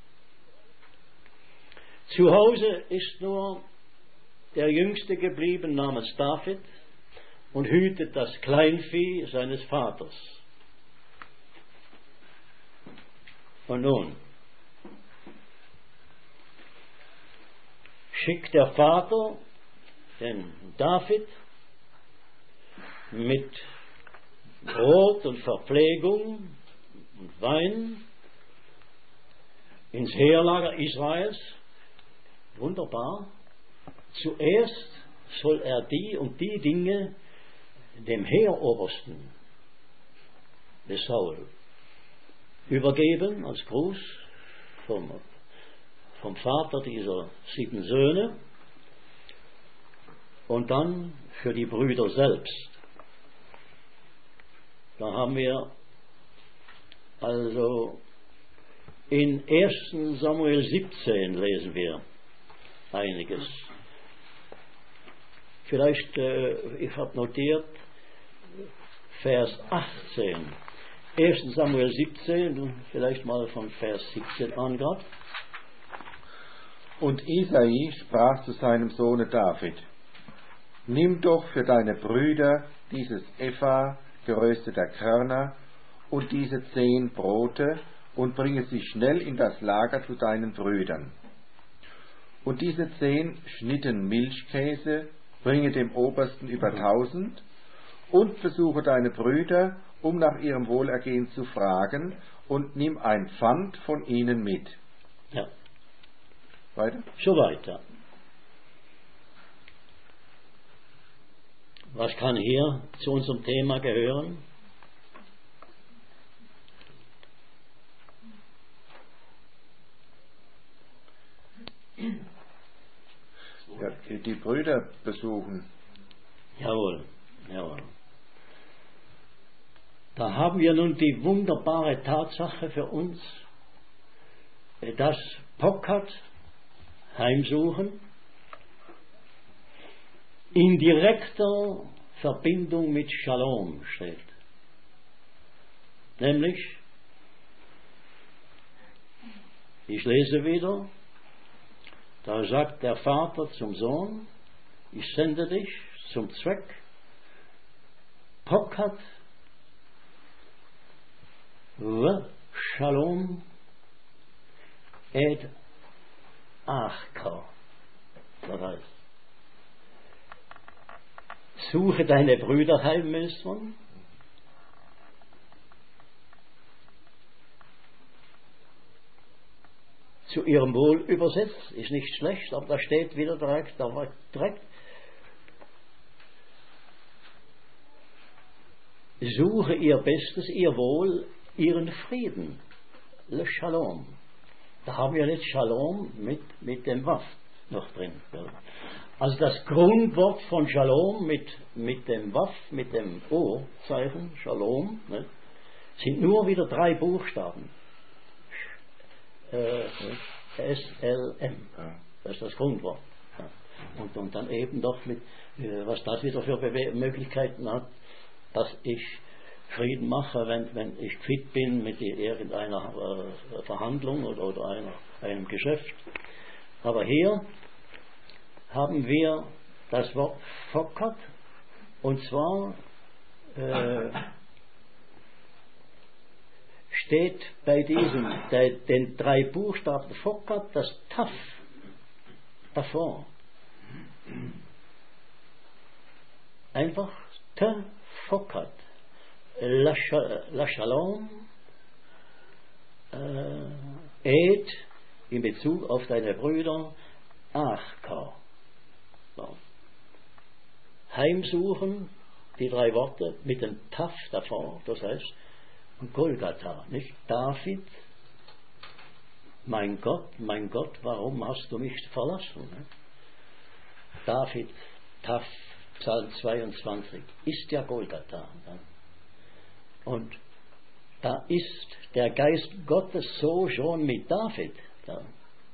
Zu Hause ist nur der Jüngste geblieben namens David und hütet das Kleinvieh seines Vaters. Und nun schickt der Vater den David mit Brot und Verpflegung und Wein ins Heerlager Israels. Wunderbar. Zuerst soll er die und die Dinge dem Heerobersten des Saul übergeben als Gruß vom Vater dieser 7 Söhne und dann für die Brüder selbst. Da haben wir also in 1. Samuel 17 lesen wir einiges. Vielleicht, ich habe notiert, Vers 18. 1. Samuel 17, vielleicht mal von Vers 17 an gerade. Und Isai sprach zu seinem Sohne David: Nimm doch für deine Brüder dieses Epha gerösteter Körner und diese 10 Brote und bringe sie schnell in das Lager zu deinen Brüdern. Und diese 10 Schnitten Milchkäse bringe dem Obersten über 1000 und besuche deine Brüder, um nach ihrem Wohlergehen zu fragen, und nimm ein Pfand von ihnen mit. Ja. Weiter? So weiter. Was kann hier zu unserem Thema gehören? Ja, die Brüder besuchen. Jawohl, jawohl. Da haben wir nun die wunderbare Tatsache für uns, dass Pockert heimsuchen in direkter Verbindung mit Shalom steht. Nämlich, ich lese wieder, da sagt der Vater zum Sohn: Ich sende dich zum Zweck, Pockert Shalom et Achka. Das heißt, suche deine Brüder heim müssen, zu ihrem Wohl übersetzt, ist nicht schlecht, aber da steht wieder direkt, suche ihr Bestes, ihr Wohl, ihren Frieden. Le Shalom. Da haben wir jetzt Shalom mit dem Waf noch drin. Also das Grundwort von Shalom mit dem Waf, mit dem O-Zeichen, Shalom, ne, sind nur wieder 3 Buchstaben. SLM. Das ist das Grundwort. Und dann eben doch mit, was das wieder für Möglichkeiten hat, dass ich Frieden mache, wenn ich fit bin mit irgendeiner Verhandlung oder einem Geschäft. Aber hier haben wir das Wort Fokat, und zwar steht bei den 3 Buchstaben Fokat das Taf davor. Einfach Te Fokat. La Shalom et in Bezug auf deine Brüder Achka. So. Heimsuchen die 3 Worte mit dem Taf davor, das heißt Golgatha, nicht? David, mein Gott, warum hast du mich verlassen? Ne? David, Taf, Psalm 22, ist ja Golgatha. Ne? Und da ist der Geist Gottes so schon mit David. Ja.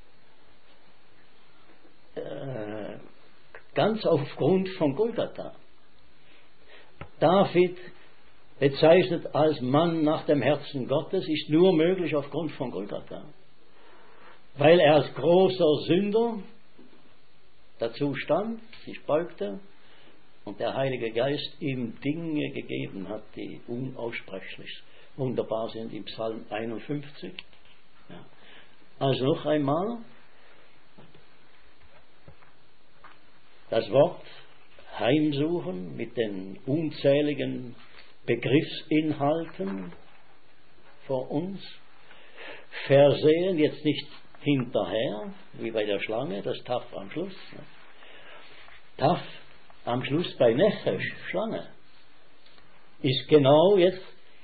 Ganz aufgrund von Golgatha. David, bezeichnet als Mann nach dem Herzen Gottes, ist nur möglich aufgrund von Golgatha. Weil er als großer Sünder dazu stand, sich beugte und der Heilige Geist ihm Dinge gegeben hat, die unaussprechlich wunderbar sind im Psalm 51. Ja. Also noch einmal, das Wort heimsuchen mit den unzähligen Begriffsinhalten vor uns, versehen, jetzt nicht hinterher, wie bei der Schlange, das Taf am Schluss. Taf am Schluss bei Nefesh, Schlange, ist genau jetzt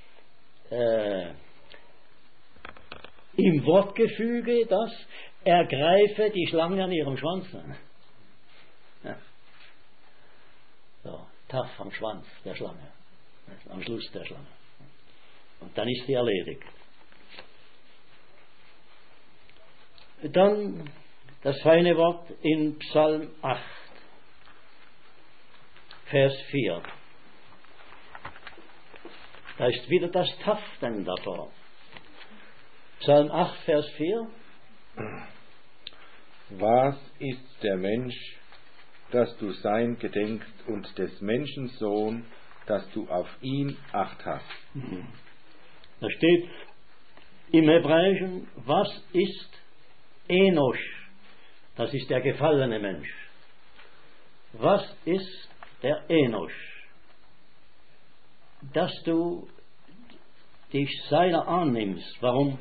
im Wortgefüge das, ergreife die Schlange an ihrem Schwanz. Ja. So, Taf am Schwanz der Schlange, am Schluss der Schlange. Und dann ist sie erledigt. Dann das feine Wort in Psalm 8, Vers 4. Da ist wieder das Taf dann davor. Psalm 8, Vers 4. Was ist der Mensch, dass du sein gedenkst, und des Menschen Sohn, dass du auf ihn Acht hast? Da steht im Hebräischen, was ist Enosch? Das ist der gefallene Mensch. Was ist der Enosch? Dass du dich seiner annimmst. Warum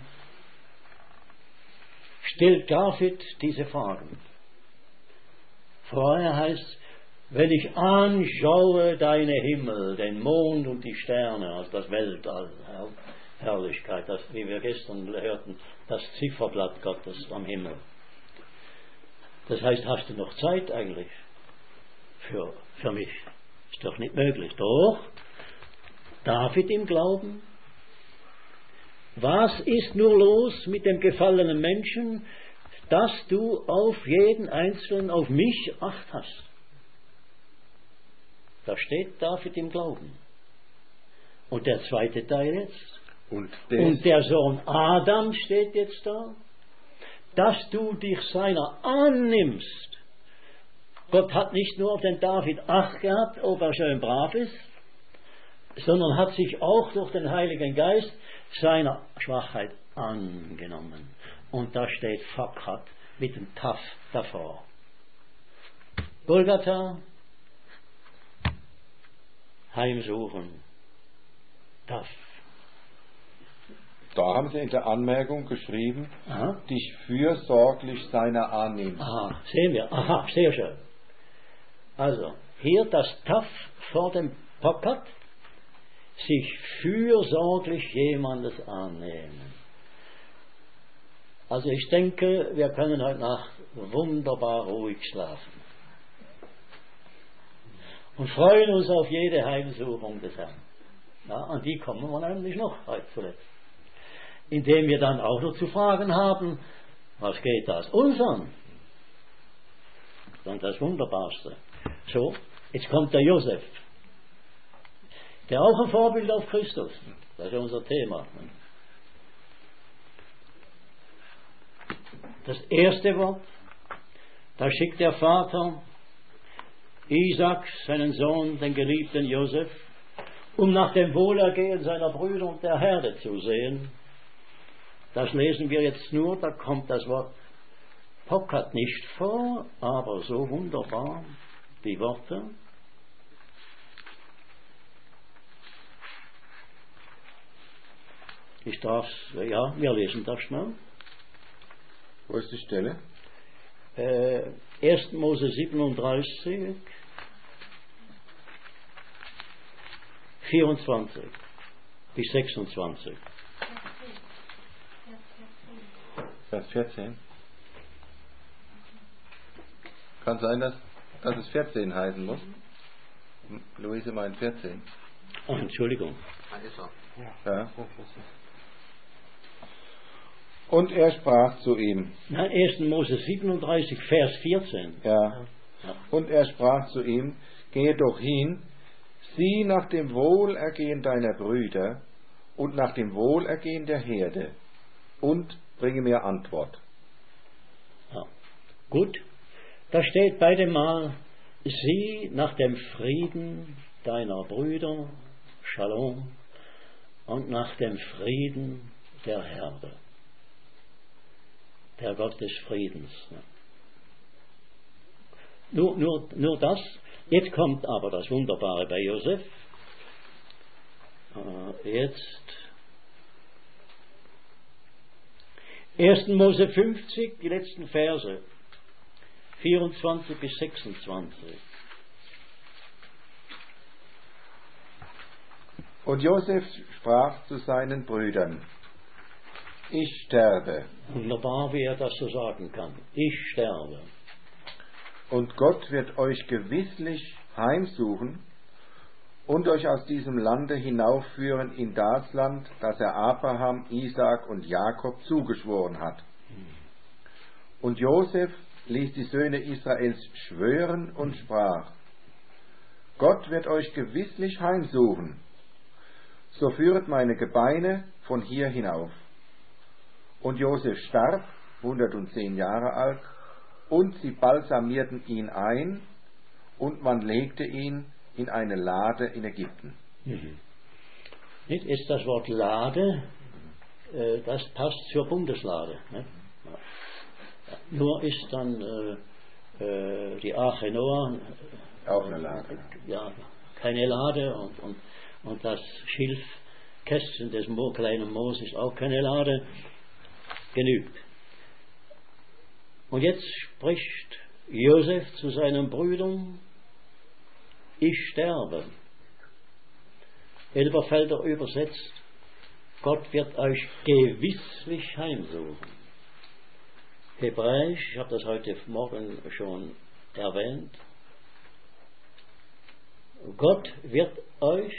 stellt David diese Fragen? Vorher heißt, wenn ich anschaue deine Himmel, den Mond und die Sterne, also das Weltall, Herrlichkeit, das, wie wir gestern hörten, das Zifferblatt Gottes am Himmel. Das heißt, hast du noch Zeit eigentlich für mich? Ist doch nicht möglich. Doch, David im Glauben. Was ist nur los mit dem gefallenen Menschen, dass du auf jeden Einzelnen, auf mich Acht hast? Da steht David im Glauben. Und der zweite Teil jetzt. Und der Sohn Adam steht jetzt da. Dass du dich seiner annimmst. Gott hat nicht nur auf den David Acht gehabt, ob er schön brav ist, sondern hat sich auch durch den Heiligen Geist seiner Schwachheit angenommen. Und da steht Fakat mit dem Taf davor. Golgatha, heimsuchen, Taf. Da haben Sie in der Anmerkung geschrieben, dich fürsorglich seiner annehmen. Aha, sehen wir. Aha, sehr schön. Also, hier das Taf vor dem Fakat, sich fürsorglich jemandes annehmen. Also ich denke, wir können heute Nacht wunderbar ruhig schlafen. Und freuen uns auf jede Heimsuchung des Herrn. Ja, an die kommen wir nämlich noch heute zuletzt. Indem wir dann auch noch zu fragen haben, was geht das uns an? Das ist das Wunderbarste. So, jetzt kommt der Josef, der auch ein Vorbild auf Christus. Das ist ja unser Thema. Das erste Wort, da schickt der Vater Isaac, seinen Sohn, den geliebten Josef, um nach dem Wohlergehen seiner Brüder und der Herde zu sehen. Das lesen wir jetzt nur, da kommt das Wort Pokat nicht vor, aber so wunderbar die Worte. Ich darf, ja, wir lesen das schnell. Wo ist die Stelle? 1. Mose 37. 24 bis 26. Vers 14. Kann sein, dass es 14 heißen muss. Luise meint 14. Ach, Entschuldigung. Da ist er. Ja. Und er sprach zu ihm. Nein, 1. Mose 37, Vers 14. Ja. Und er sprach zu ihm, gehe doch hin, sieh nach dem Wohlergehen deiner Brüder und nach dem Wohlergehen der Herde und bringe mir Antwort. Ja. Gut, da steht beide Mal, sieh nach dem Frieden deiner Brüder, Shalom, und nach dem Frieden der Herde, der Gott des Friedens. Nur das. Jetzt kommt aber das Wunderbare bei Josef. Jetzt 1. Mose 50, die letzten Verse, 24 bis 26. Und Josef sprach zu seinen Brüdern, ich sterbe. Wunderbar, wie er das so sagen kann. Ich sterbe. Und Gott wird euch gewisslich heimsuchen und euch aus diesem Lande hinaufführen in das Land, das er Abraham, Isaak und Jakob zugeschworen hat. Und Josef ließ die Söhne Israels schwören und sprach, Gott wird euch gewisslich heimsuchen, so führet meine Gebeine von hier hinauf. Und Josef starb, 110 Jahre alt, und sie balsamierten ihn ein, und man legte ihn in eine Lade in Ägypten. Nicht? Ist das Wort Lade, das passt zur Bundeslade. Ne? Ja. Nur ist dann die Arche Noah Auch eine Lade. Ja, keine Lade und das Schilfkästchen des kleinen Moos ist auch keine Lade. Genügt. Und jetzt spricht Josef zu seinen Brüdern, ich sterbe. Elberfelder übersetzt, Gott wird euch gewisslich heimsuchen. Hebräisch, ich habe das heute Morgen schon erwähnt, Gott wird euch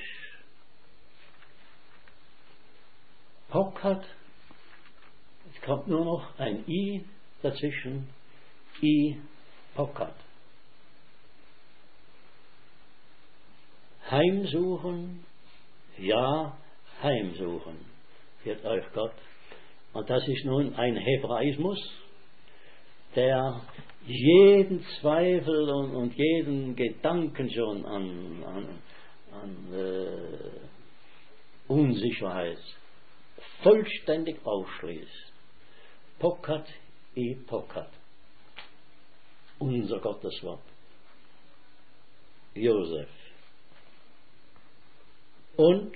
Pokat, es kommt nur noch ein I dazwischen, I Pokat. Heimsuchen, ja, heimsuchen wird euch Gott. Und das ist nun ein Hebraismus, der jeden Zweifel und jeden Gedanken schon an Unsicherheit vollständig ausschließt. Pokat, i Pokat. Unser Gotteswort. Josef. Und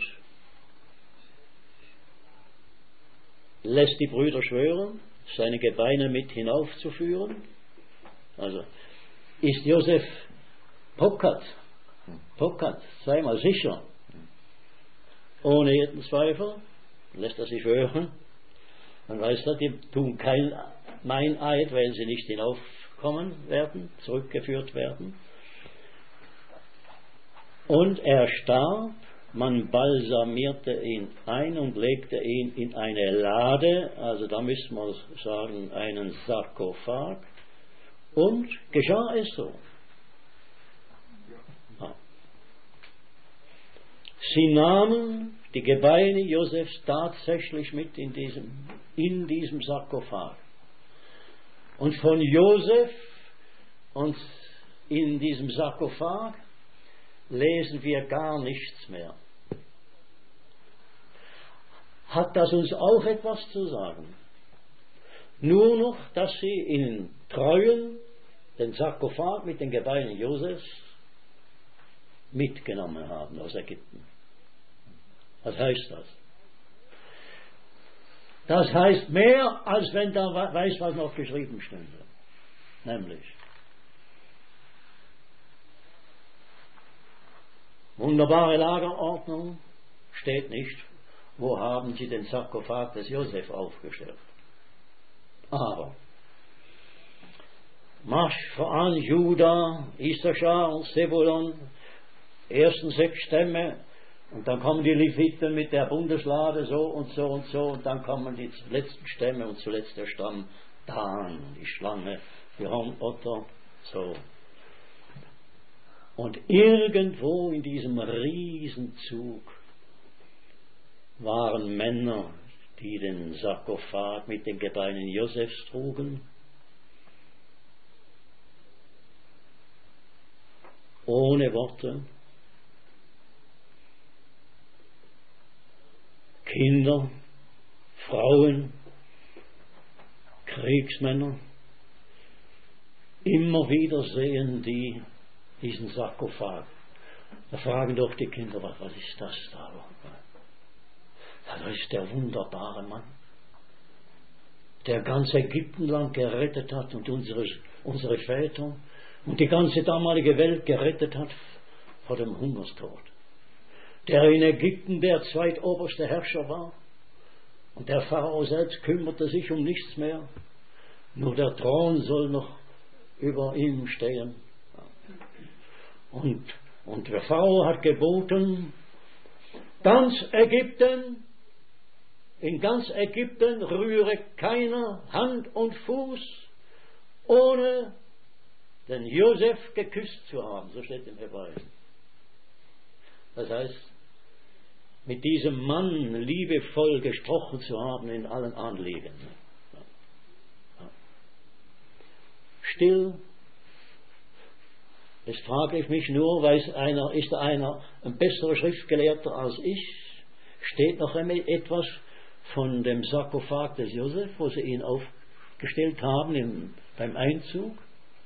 lässt die Brüder schwören, seine Gebeine mit hinaufzuführen. Also ist Josef Pokat, sei mal sicher, ohne jeden Zweifel, lässt er sich schwören, dann weiß er, die tun kein Meineid, wenn sie nicht hinaufkommen werden, zurückgeführt werden. Und er starb, man balsamierte ihn ein und legte ihn in eine Lade, also da müssen wir sagen, einen Sarkophag, und geschah es so. Ja. Sie nahmen die Gebeine Josefs tatsächlich mit in diesem Sarkophag. Und von Josef und in diesem Sarkophag lesen wir gar nichts mehr. Hat das uns auch etwas zu sagen? Nur noch, dass sie in Treuen den Sarkophag mit den Gebeinen Josefs mitgenommen haben aus Ägypten. Was heißt das? Das heißt mehr, als wenn da weiß, was noch geschrieben stünde. Nämlich, Wunderbare Lagerordnung, steht nicht, wo haben sie den Sarkophag des Josef aufgestellt. Aber Marsch voran, Juda, Issachar, Sebulon, ersten 6 Stämme, und dann kommen die Leviten mit der Bundeslade so und so und so, und dann kommen die letzten Stämme und zuletzt der Stamm Dan, die Schlange, die Hornotter, so. Und irgendwo in diesem Riesenzug waren Männer, die den Sarkophag mit den Gebeinen Josefs trugen, ohne Worte, Kinder, Frauen, Kriegsmänner, immer wieder sehen die diesen Sarkophag. Da fragen doch die Kinder, was ist das da? Das ist der wunderbare Mann, der ganz Ägypten lang gerettet hat und unsere Väter und die ganze damalige Welt gerettet hat vor dem Hungerstod. Der in Ägypten der zweitoberste Herrscher war und der Pharao selbst kümmerte sich um nichts mehr. Nur der Thron soll noch über ihm stehen. Und der Pharao hat geboten, in ganz Ägypten rühre keiner Hand und Fuß, ohne den Josef geküsst zu haben, so steht im Hebräischen. Das heißt, mit diesem Mann liebevoll gesprochen zu haben in allen Anliegen. Still. Jetzt frage ich mich nur, ist einer ein besserer Schriftgelehrter als ich? Steht noch etwas von dem Sarkophag des Josef, wo sie ihn aufgestellt haben beim Einzug?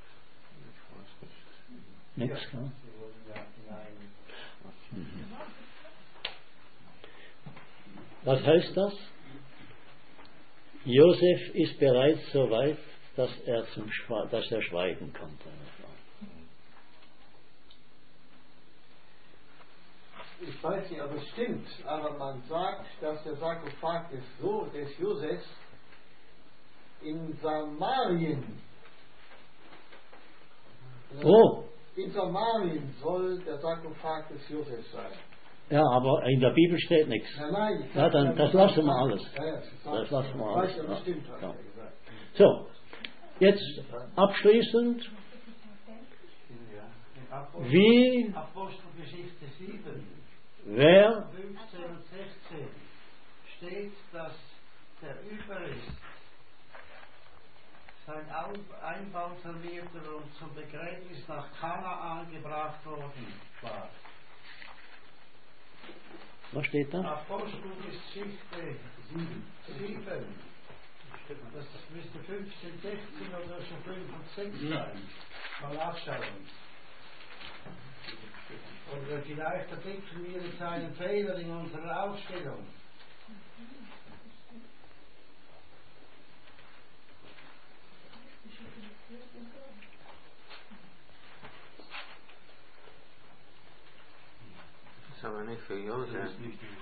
Nichts, klar. Was heißt das? Josef ist bereits so weit, dass er schweigen konnte. Ich weiß nicht, ob es stimmt, aber man sagt, dass der Sarkophag des Josefs in Samarien, in Samarien soll der Sarkophag des Josefs sein. Ja, aber in der Bibel steht nichts. Nein, ja, dann, das lassen wir alles. Das lassen wir alles. Ja, das stimmt, ja. So, jetzt abschließend. Wie Apostelgeschichte 7, wer 15 und 16 steht, dass der Überrest sein Einbau vermehrte und zum Begräbnis nach Kanaan gebracht worden war. Was steht da? Apostelgeschichte 7. Das müsste 15, 16 oder schon 5 und 6 sein. Mal nachschauen. Oder vielleicht verdichten wir jetzt einen Fehler in unserer Aufstellung. Das ist aber nicht für Josef.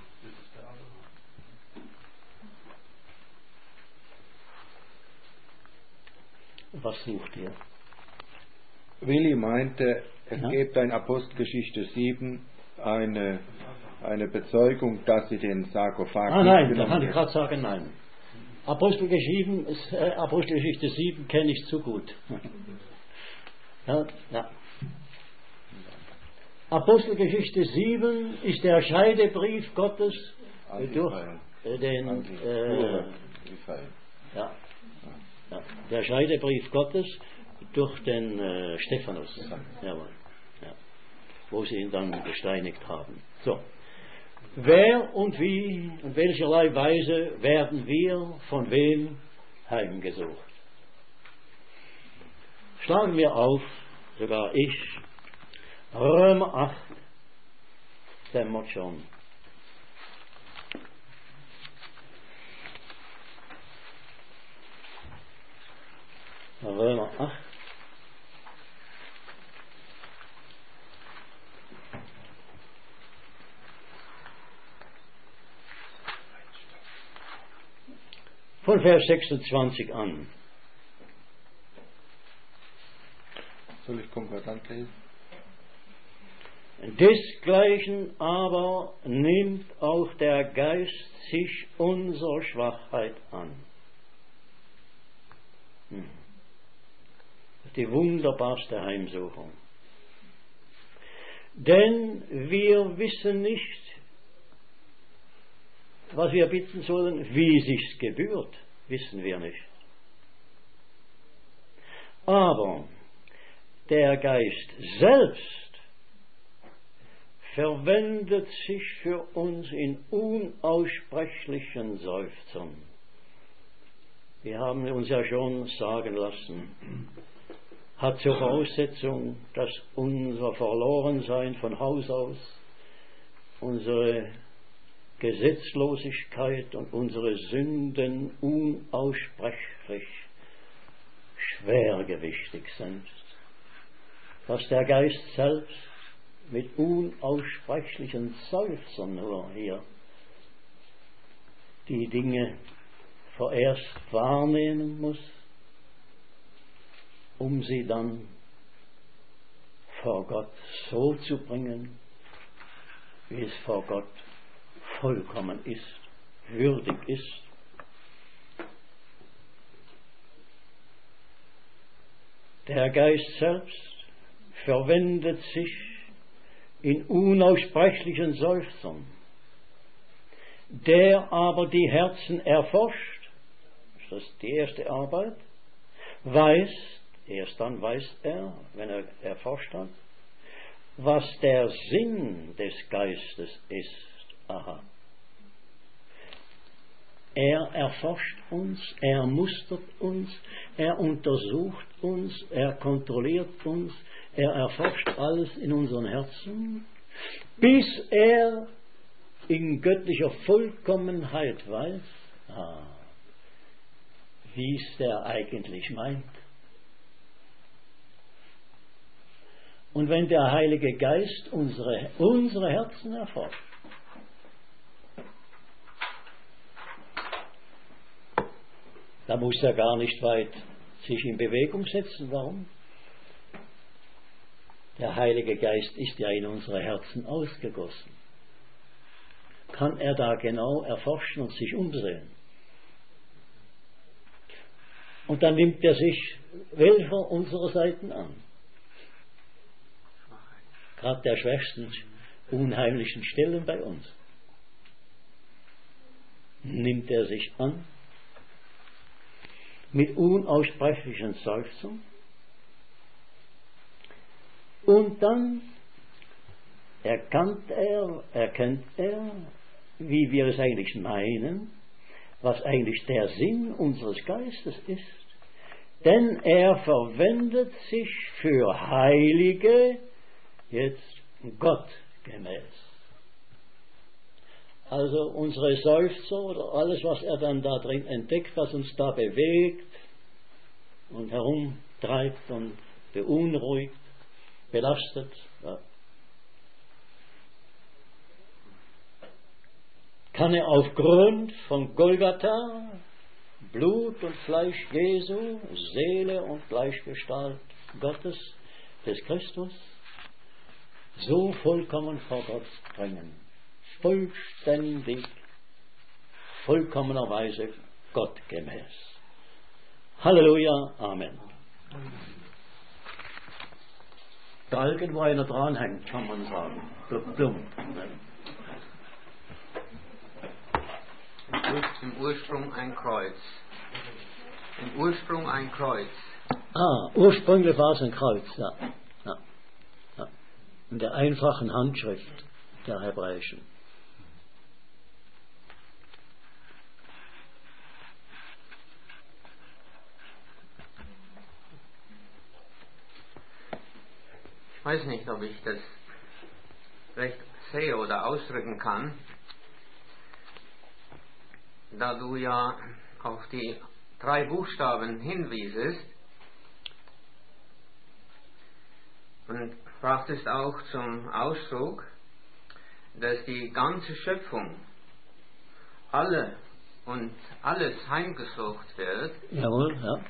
Was sucht ihr? Willi meinte, es Ja. gibt in Apostelgeschichte 7 eine Bezeugung, dass sie den Sarkophag Nein, da mitgenommen kann ich hätten. gerade sagen, nein. Apostelgeschichte 7 kenne ich zu gut. Ja. Apostelgeschichte 7 ist der Scheidebrief Gottes durch den ja, der Scheidebrief Gottes durch den Stephanus, jawohl, ja, wo sie ihn dann gesteinigt haben. So, wer und wie und welcherlei Weise werden wir von wem heimgesucht? Schlagen wir auf, sogar ich, Römer 8, dämmert schon. Römer 8. von Vers 26 an. Soll ich Konkordant lesen? Desgleichen aber nimmt auch der Geist sich unserer Schwachheit an. Die wunderbarste Heimsuchung. Denn wir wissen nicht, was wir bitten sollen, wie sich's gebührt, wissen wir nicht. Aber der Geist selbst verwendet sich für uns in unaussprechlichen Seufzern. Wir haben uns ja schon sagen lassen, hat zur Voraussetzung, dass unser Verlorensein von Haus aus, unsere Gesetzlosigkeit und unsere Sünden unaussprechlich schwergewichtig sind. Dass der Geist selbst mit unaussprechlichen Seufzern nur hier die Dinge vorerst wahrnehmen muss, um sie dann vor Gott so zu bringen, wie es vor Gott vollkommen ist, würdig ist. Der Geist selbst verwendet sich in unaussprechlichen Seufzern, der aber die Herzen erforscht, das ist die erste Arbeit, weiß, erst dann weiß er, wenn er erforscht hat, was der Sinn des Geistes ist. Aha. Er erforscht uns, er mustert uns, er untersucht uns, er kontrolliert uns, er erforscht alles in unseren Herzen, bis er in göttlicher Vollkommenheit weiß, wie es der eigentlich meint. Und wenn der Heilige Geist unsere Herzen erforscht, da muss er gar nicht weit sich in Bewegung setzen. Warum? Der Heilige Geist ist ja in unsere Herzen ausgegossen. Kann er da genau erforschen und sich umsehen? Und dann nimmt er sich welcher unserer Seiten an? Gerade der schwächsten, unheimlichen Stellen bei uns. Nimmt er sich an mit unaussprechlichen Seufzern und dann erkennt er, wie wir es eigentlich meinen, was eigentlich der Sinn unseres Geistes ist. Denn er verwendet sich für Heilige jetzt gottgemäß. Also unsere Seufzer oder alles, was er dann da drin entdeckt, was uns da bewegt und herumtreibt und beunruhigt, belastet, kann er aufgrund von Golgatha, Blut und Fleisch Jesu, Seele und Gleichgestalt Gottes, des Christus, so vollkommen vor Gott bringen. Vollständig, vollkommenerweise gottgemäß. Halleluja, Amen. Galgen, wo einer dranhängt, kann man sagen. Dumm. Im Ursprung ein Kreuz. Im Ursprung ein Kreuz. Ursprünglich war es ein Kreuz, ja. In der einfachen Handschrift der hebräischen. Ich weiß nicht, ob ich das recht sehe oder ausdrücken kann, da du ja auf die 3 Buchstaben hinwiesest und brachtest auch zum Ausdruck, dass die ganze Schöpfung, alle und alles heimgesucht wird, Jawohl, ja.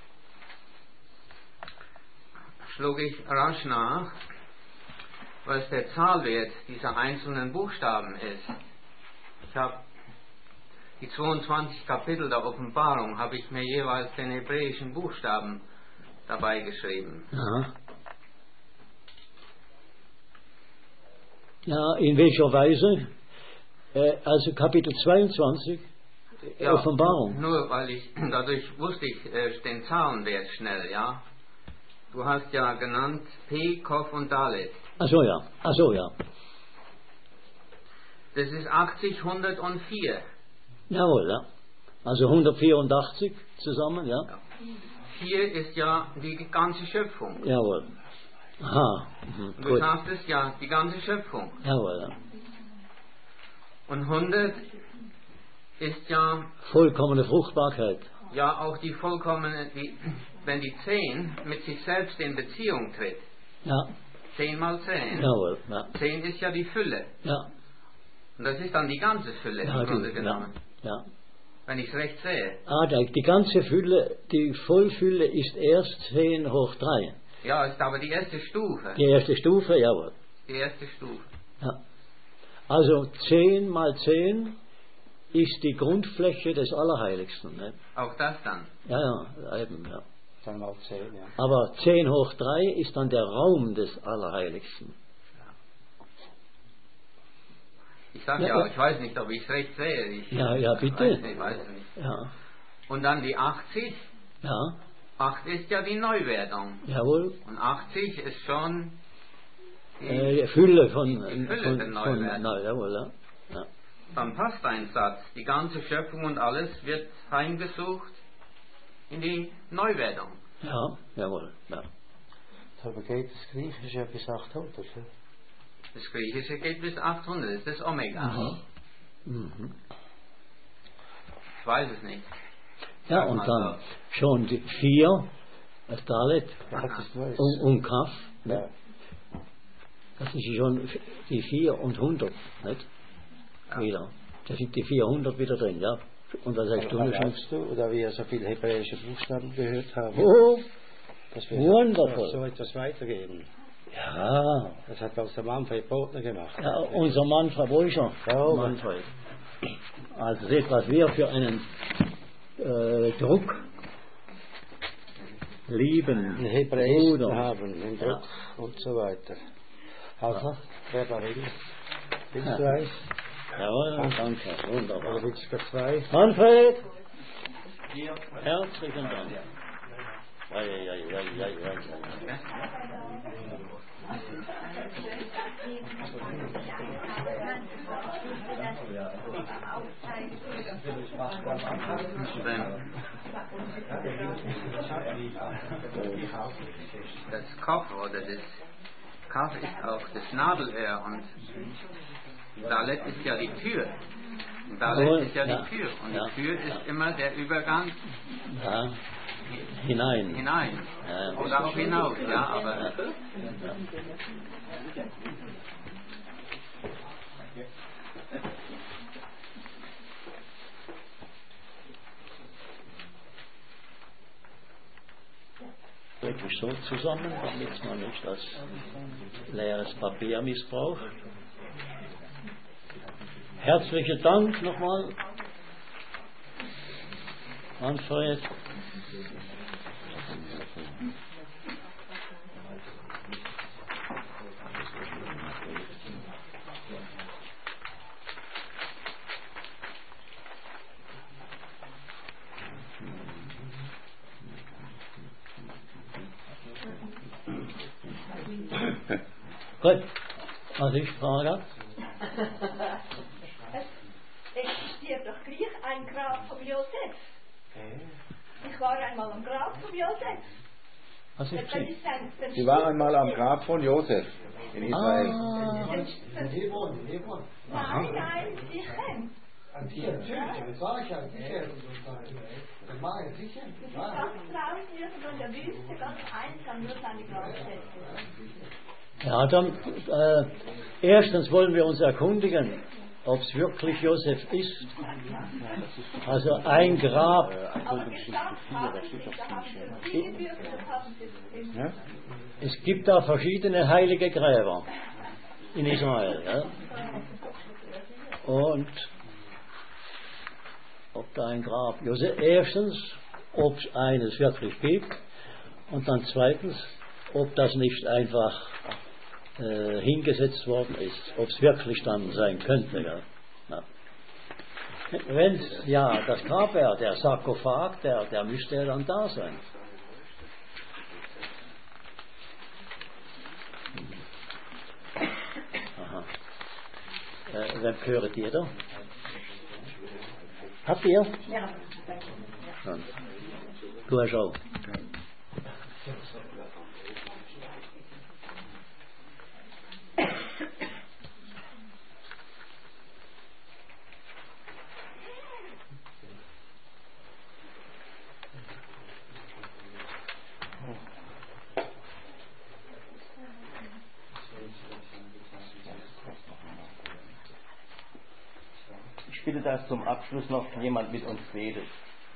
schlug ich rasch nach, was der Zahlwert dieser einzelnen Buchstaben ist. Ich habe die 22 Kapitel der Offenbarung, habe ich mir jeweils den hebräischen Buchstaben dabei geschrieben. Ja. Ja, in welcher Weise? Also Kapitel 22, Ja, Offenbarung. nur weil dadurch wusste ich den Zahlenwert schnell, ja. Du hast ja genannt P, Kof und Dalet. Ach so, ja. Ach so, ja. Das ist 80, 104. Jawohl, ja. Also 184 zusammen, ja. 4 ist ja die ganze Schöpfung. Jawohl. Aha. Und du Gut. sagst es ja, die ganze Schöpfung. Jawohl, ja. Und 100 ist ja, Vollkommene Fruchtbarkeit. ja auch die vollkommene, wenn die 10 mit sich selbst in Beziehung tritt. Ja. 10 mal 10. Jawohl, ja. 10 ist ja die Fülle. Ja. Und das ist dann die ganze Fülle Ja, im Grunde ja. genommen. Ja. Wenn ich es recht sehe. Ah, die ganze Fülle, die Vollfülle ist erst 10 hoch 3. Ja, ist aber die erste Stufe. Die erste Stufe, jawohl. Die erste Stufe. Ja. Also 10 mal 10 ist die Grundfläche des Allerheiligsten. Ne? Auch das dann. Ja, ja, eben, ja. Dann mal 10, ja. Aber 10 hoch 3 ist dann der Raum des Allerheiligsten. Ich sage Ja, ja, ich weiß nicht, ob ich es recht sehe. Ich Ja, bitte. weiß nicht. Ja, Und dann die 80. ja, 8 ist ja die Neuwerdung. jawohl. Und 80 ist schon die, Fülle von die Fülle der Neuwerdung. jawohl, ja. Ja. Dann passt ein Satz. Die ganze Schöpfung und alles wird heimgesucht in die Neuwerdung. Ja, jawohl, ja. Aber geht das Griechische ja bis 800, ja? Das Griechische geht bis 800, das ist das Omega. Mhm. Ich weiß es nicht. Ja, Sag und mal dann schon die 4, Dalet Ja, das ist weiß. und Kaf. Ne? Ja. Das ist schon die 4 und 100, nicht? Ja. Wieder. Da sind die 400 wieder drin, ja. Und was sagst du Aber schon? glaubst du, oder wir so viele hebräische Buchstaben gehört haben, Oh, dass wir wundervoll. so etwas weitergeben? ja. Das hat auch der Manfred Botner gemacht. Ja, unser Manfred Boischer. Ja, Manfred. Also seht, was wir für einen Druck lieben. In Hebräischen Bruder. haben, in Druck und so weiter. Also, wer da will, willst Ja. du eins? Jawohl, danke, Oder wunderbar. willst du 2? Manfred, herzlichen Dank. Ei, ei, ei, ei, ei, ei. Das Kopf oder das Kaf ist auch das Nadelöhr und Dalet ist ja die Tür. Und Dalet ist ja Ja. die Tür. Und Ja. die Tür ist immer der Übergang Ja, hinein. hinein. Ja. Oder auch hinaus, ja, aber Wirklich so zusammen, damit man nicht das leeres Papier missbraucht. Herzlichen Dank nochmal, Manfred. Gut, was ich frage? Es existiert doch gleich ein Grab von Josef. Ich war einmal am Grab von Josef. Was ist Das sie? ist ein Sie war einmal am Grab von Josef in Israel. In Hebron, in Hebron. Nein, ich kenne. Sicher, natürlich, das war ich ja sicher. Das war ich sicher. Das ist ganz draußen irgendwo in der Wüste, ganz einsam, nur seine Grabstätte. Ja, dann erstens wollen wir uns erkundigen, ob es wirklich Josef ist. Also ein Grab. Es gibt da verschiedene heilige Gräber in Israel. Ja? Und ob da ein Grab Josef, erstens, ob es eines wirklich gibt, und dann zweitens, ob das nicht einfach hingesetzt worden ist, ob es wirklich dann sein könnte. Ja. Ja. Wenn es ja das Grab wäre, der Sarkophag, der müsste ja dann da sein. Aha. Wem gehört ihr da? Habt ihr? Ja. Du hast auch. Ich bitte, dass zum Abschluss noch jemand mit uns betet.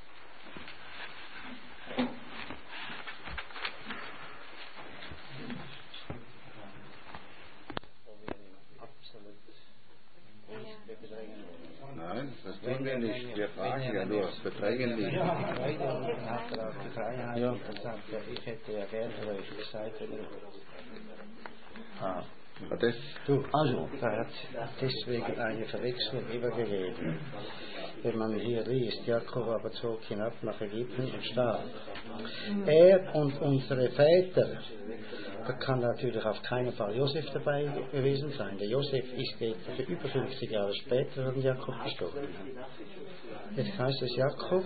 Nein, das tun wir nicht. Wir fragen ja nur, bedrängen nicht. Ja, ich hätte ja gerne euch gesagt, Das, also, da hat deswegen eine Verwechslung übergegeben. Wenn man hier liest, Jakob aber zog hinab nach Ägypten und starb. Er und unsere Väter, da kann natürlich auf keinen Fall Josef dabei gewesen sein. Der Josef ist jetzt über 50 Jahre später von Jakob gestorben. Jetzt heißt es Jakob,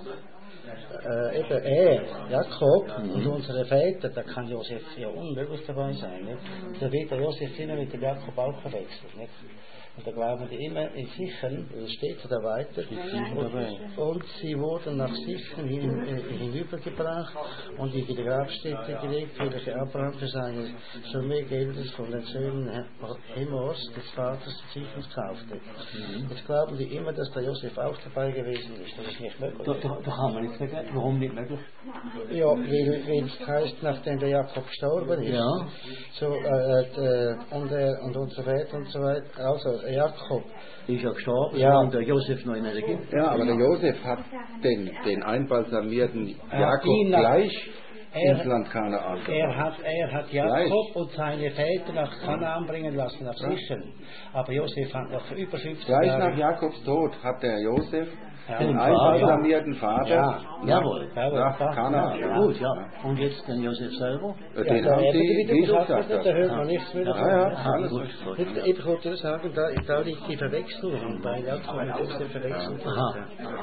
Jakob und unsere Väter, da kann Josef ja unmöglich dabei sein. Nicht? Da wird der Josef immer mit dem Jakob auch verwechselt. Nicht? Und da glauben die immer in Sichern, das steht da weiter, und sie wurden nach Sichern hinübergebracht und in die Grabstätte gelegt, welche Abraham für seine Summe Geldes von den Söhnen Hemors, des Vaters des Sichens, kaufte. Jetzt glauben die immer, dass der Josef auch dabei gewesen ist. Das ist nicht möglich. Da kann man nicht sagen. Warum nicht möglich? Ja, weil es heißt, nachdem der Jakob gestorben ist, ja. So, und unsere Väter und so weiter, also Jakob ist ja gestorben, ja. Und der Josef noch in Ägypten. ja, aber der Josef hat den einbalsamierten Jakob gleich ins Land Kanaan gebracht. Er hat Jakob und seine Väter nach Kanaan bringen lassen, nach Sichern. Aber Josef hat noch über 50 Gleich Jahre... nach Jakobs Tod hat der Josef den den einbalsamierten Vater Jawohl. nach Kanaan. Ja, gut, ja. Und jetzt den Josef selber? Den haben sie, wie du sagst, da hört man nichts mehr davon. alles gut. Ich wollte sagen, da liegt die Verwechslung bei Jakob und Josef verwechselt. Aha.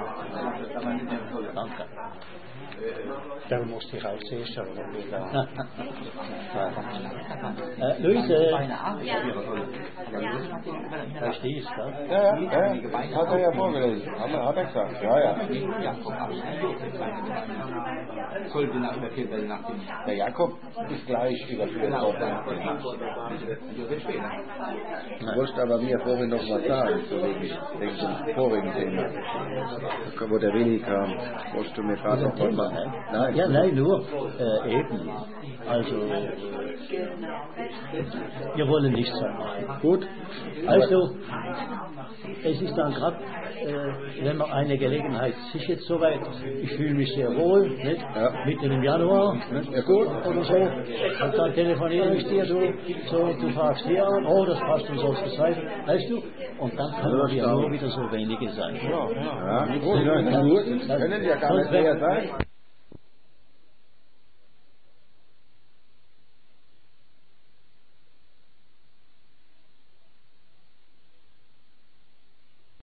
Danke. Da musste ich auch zuerst schauen. Luise. Verstehst du? Ja, hat er ja vorgelesen. Hat er gesagt. Ja. Der Jakob ist gleich überführt worden. Du wolltest aber mir vorhin noch was sagen, so wegen dem vorigen Thema, wo der Willi kam. Wolltest du mir gerade noch was sagen? Nein. Ja, nein, nur eben. Also, wir wollen nichts machen. Gut. Also, es ist dann gerade, wenn man eine Gelegenheit sich jetzt soweit, ich fühle mich sehr wohl, nicht? Ja. Mitten im Januar, nicht? Ja, gut. Oder so, und dann telefoniere ich dir, du fragst hier an, oh, das passt und so bezweifelt, weißt du, und dann können wir nur wieder so wenige sein. Ja, gut, das können ja gar nicht mehr sein.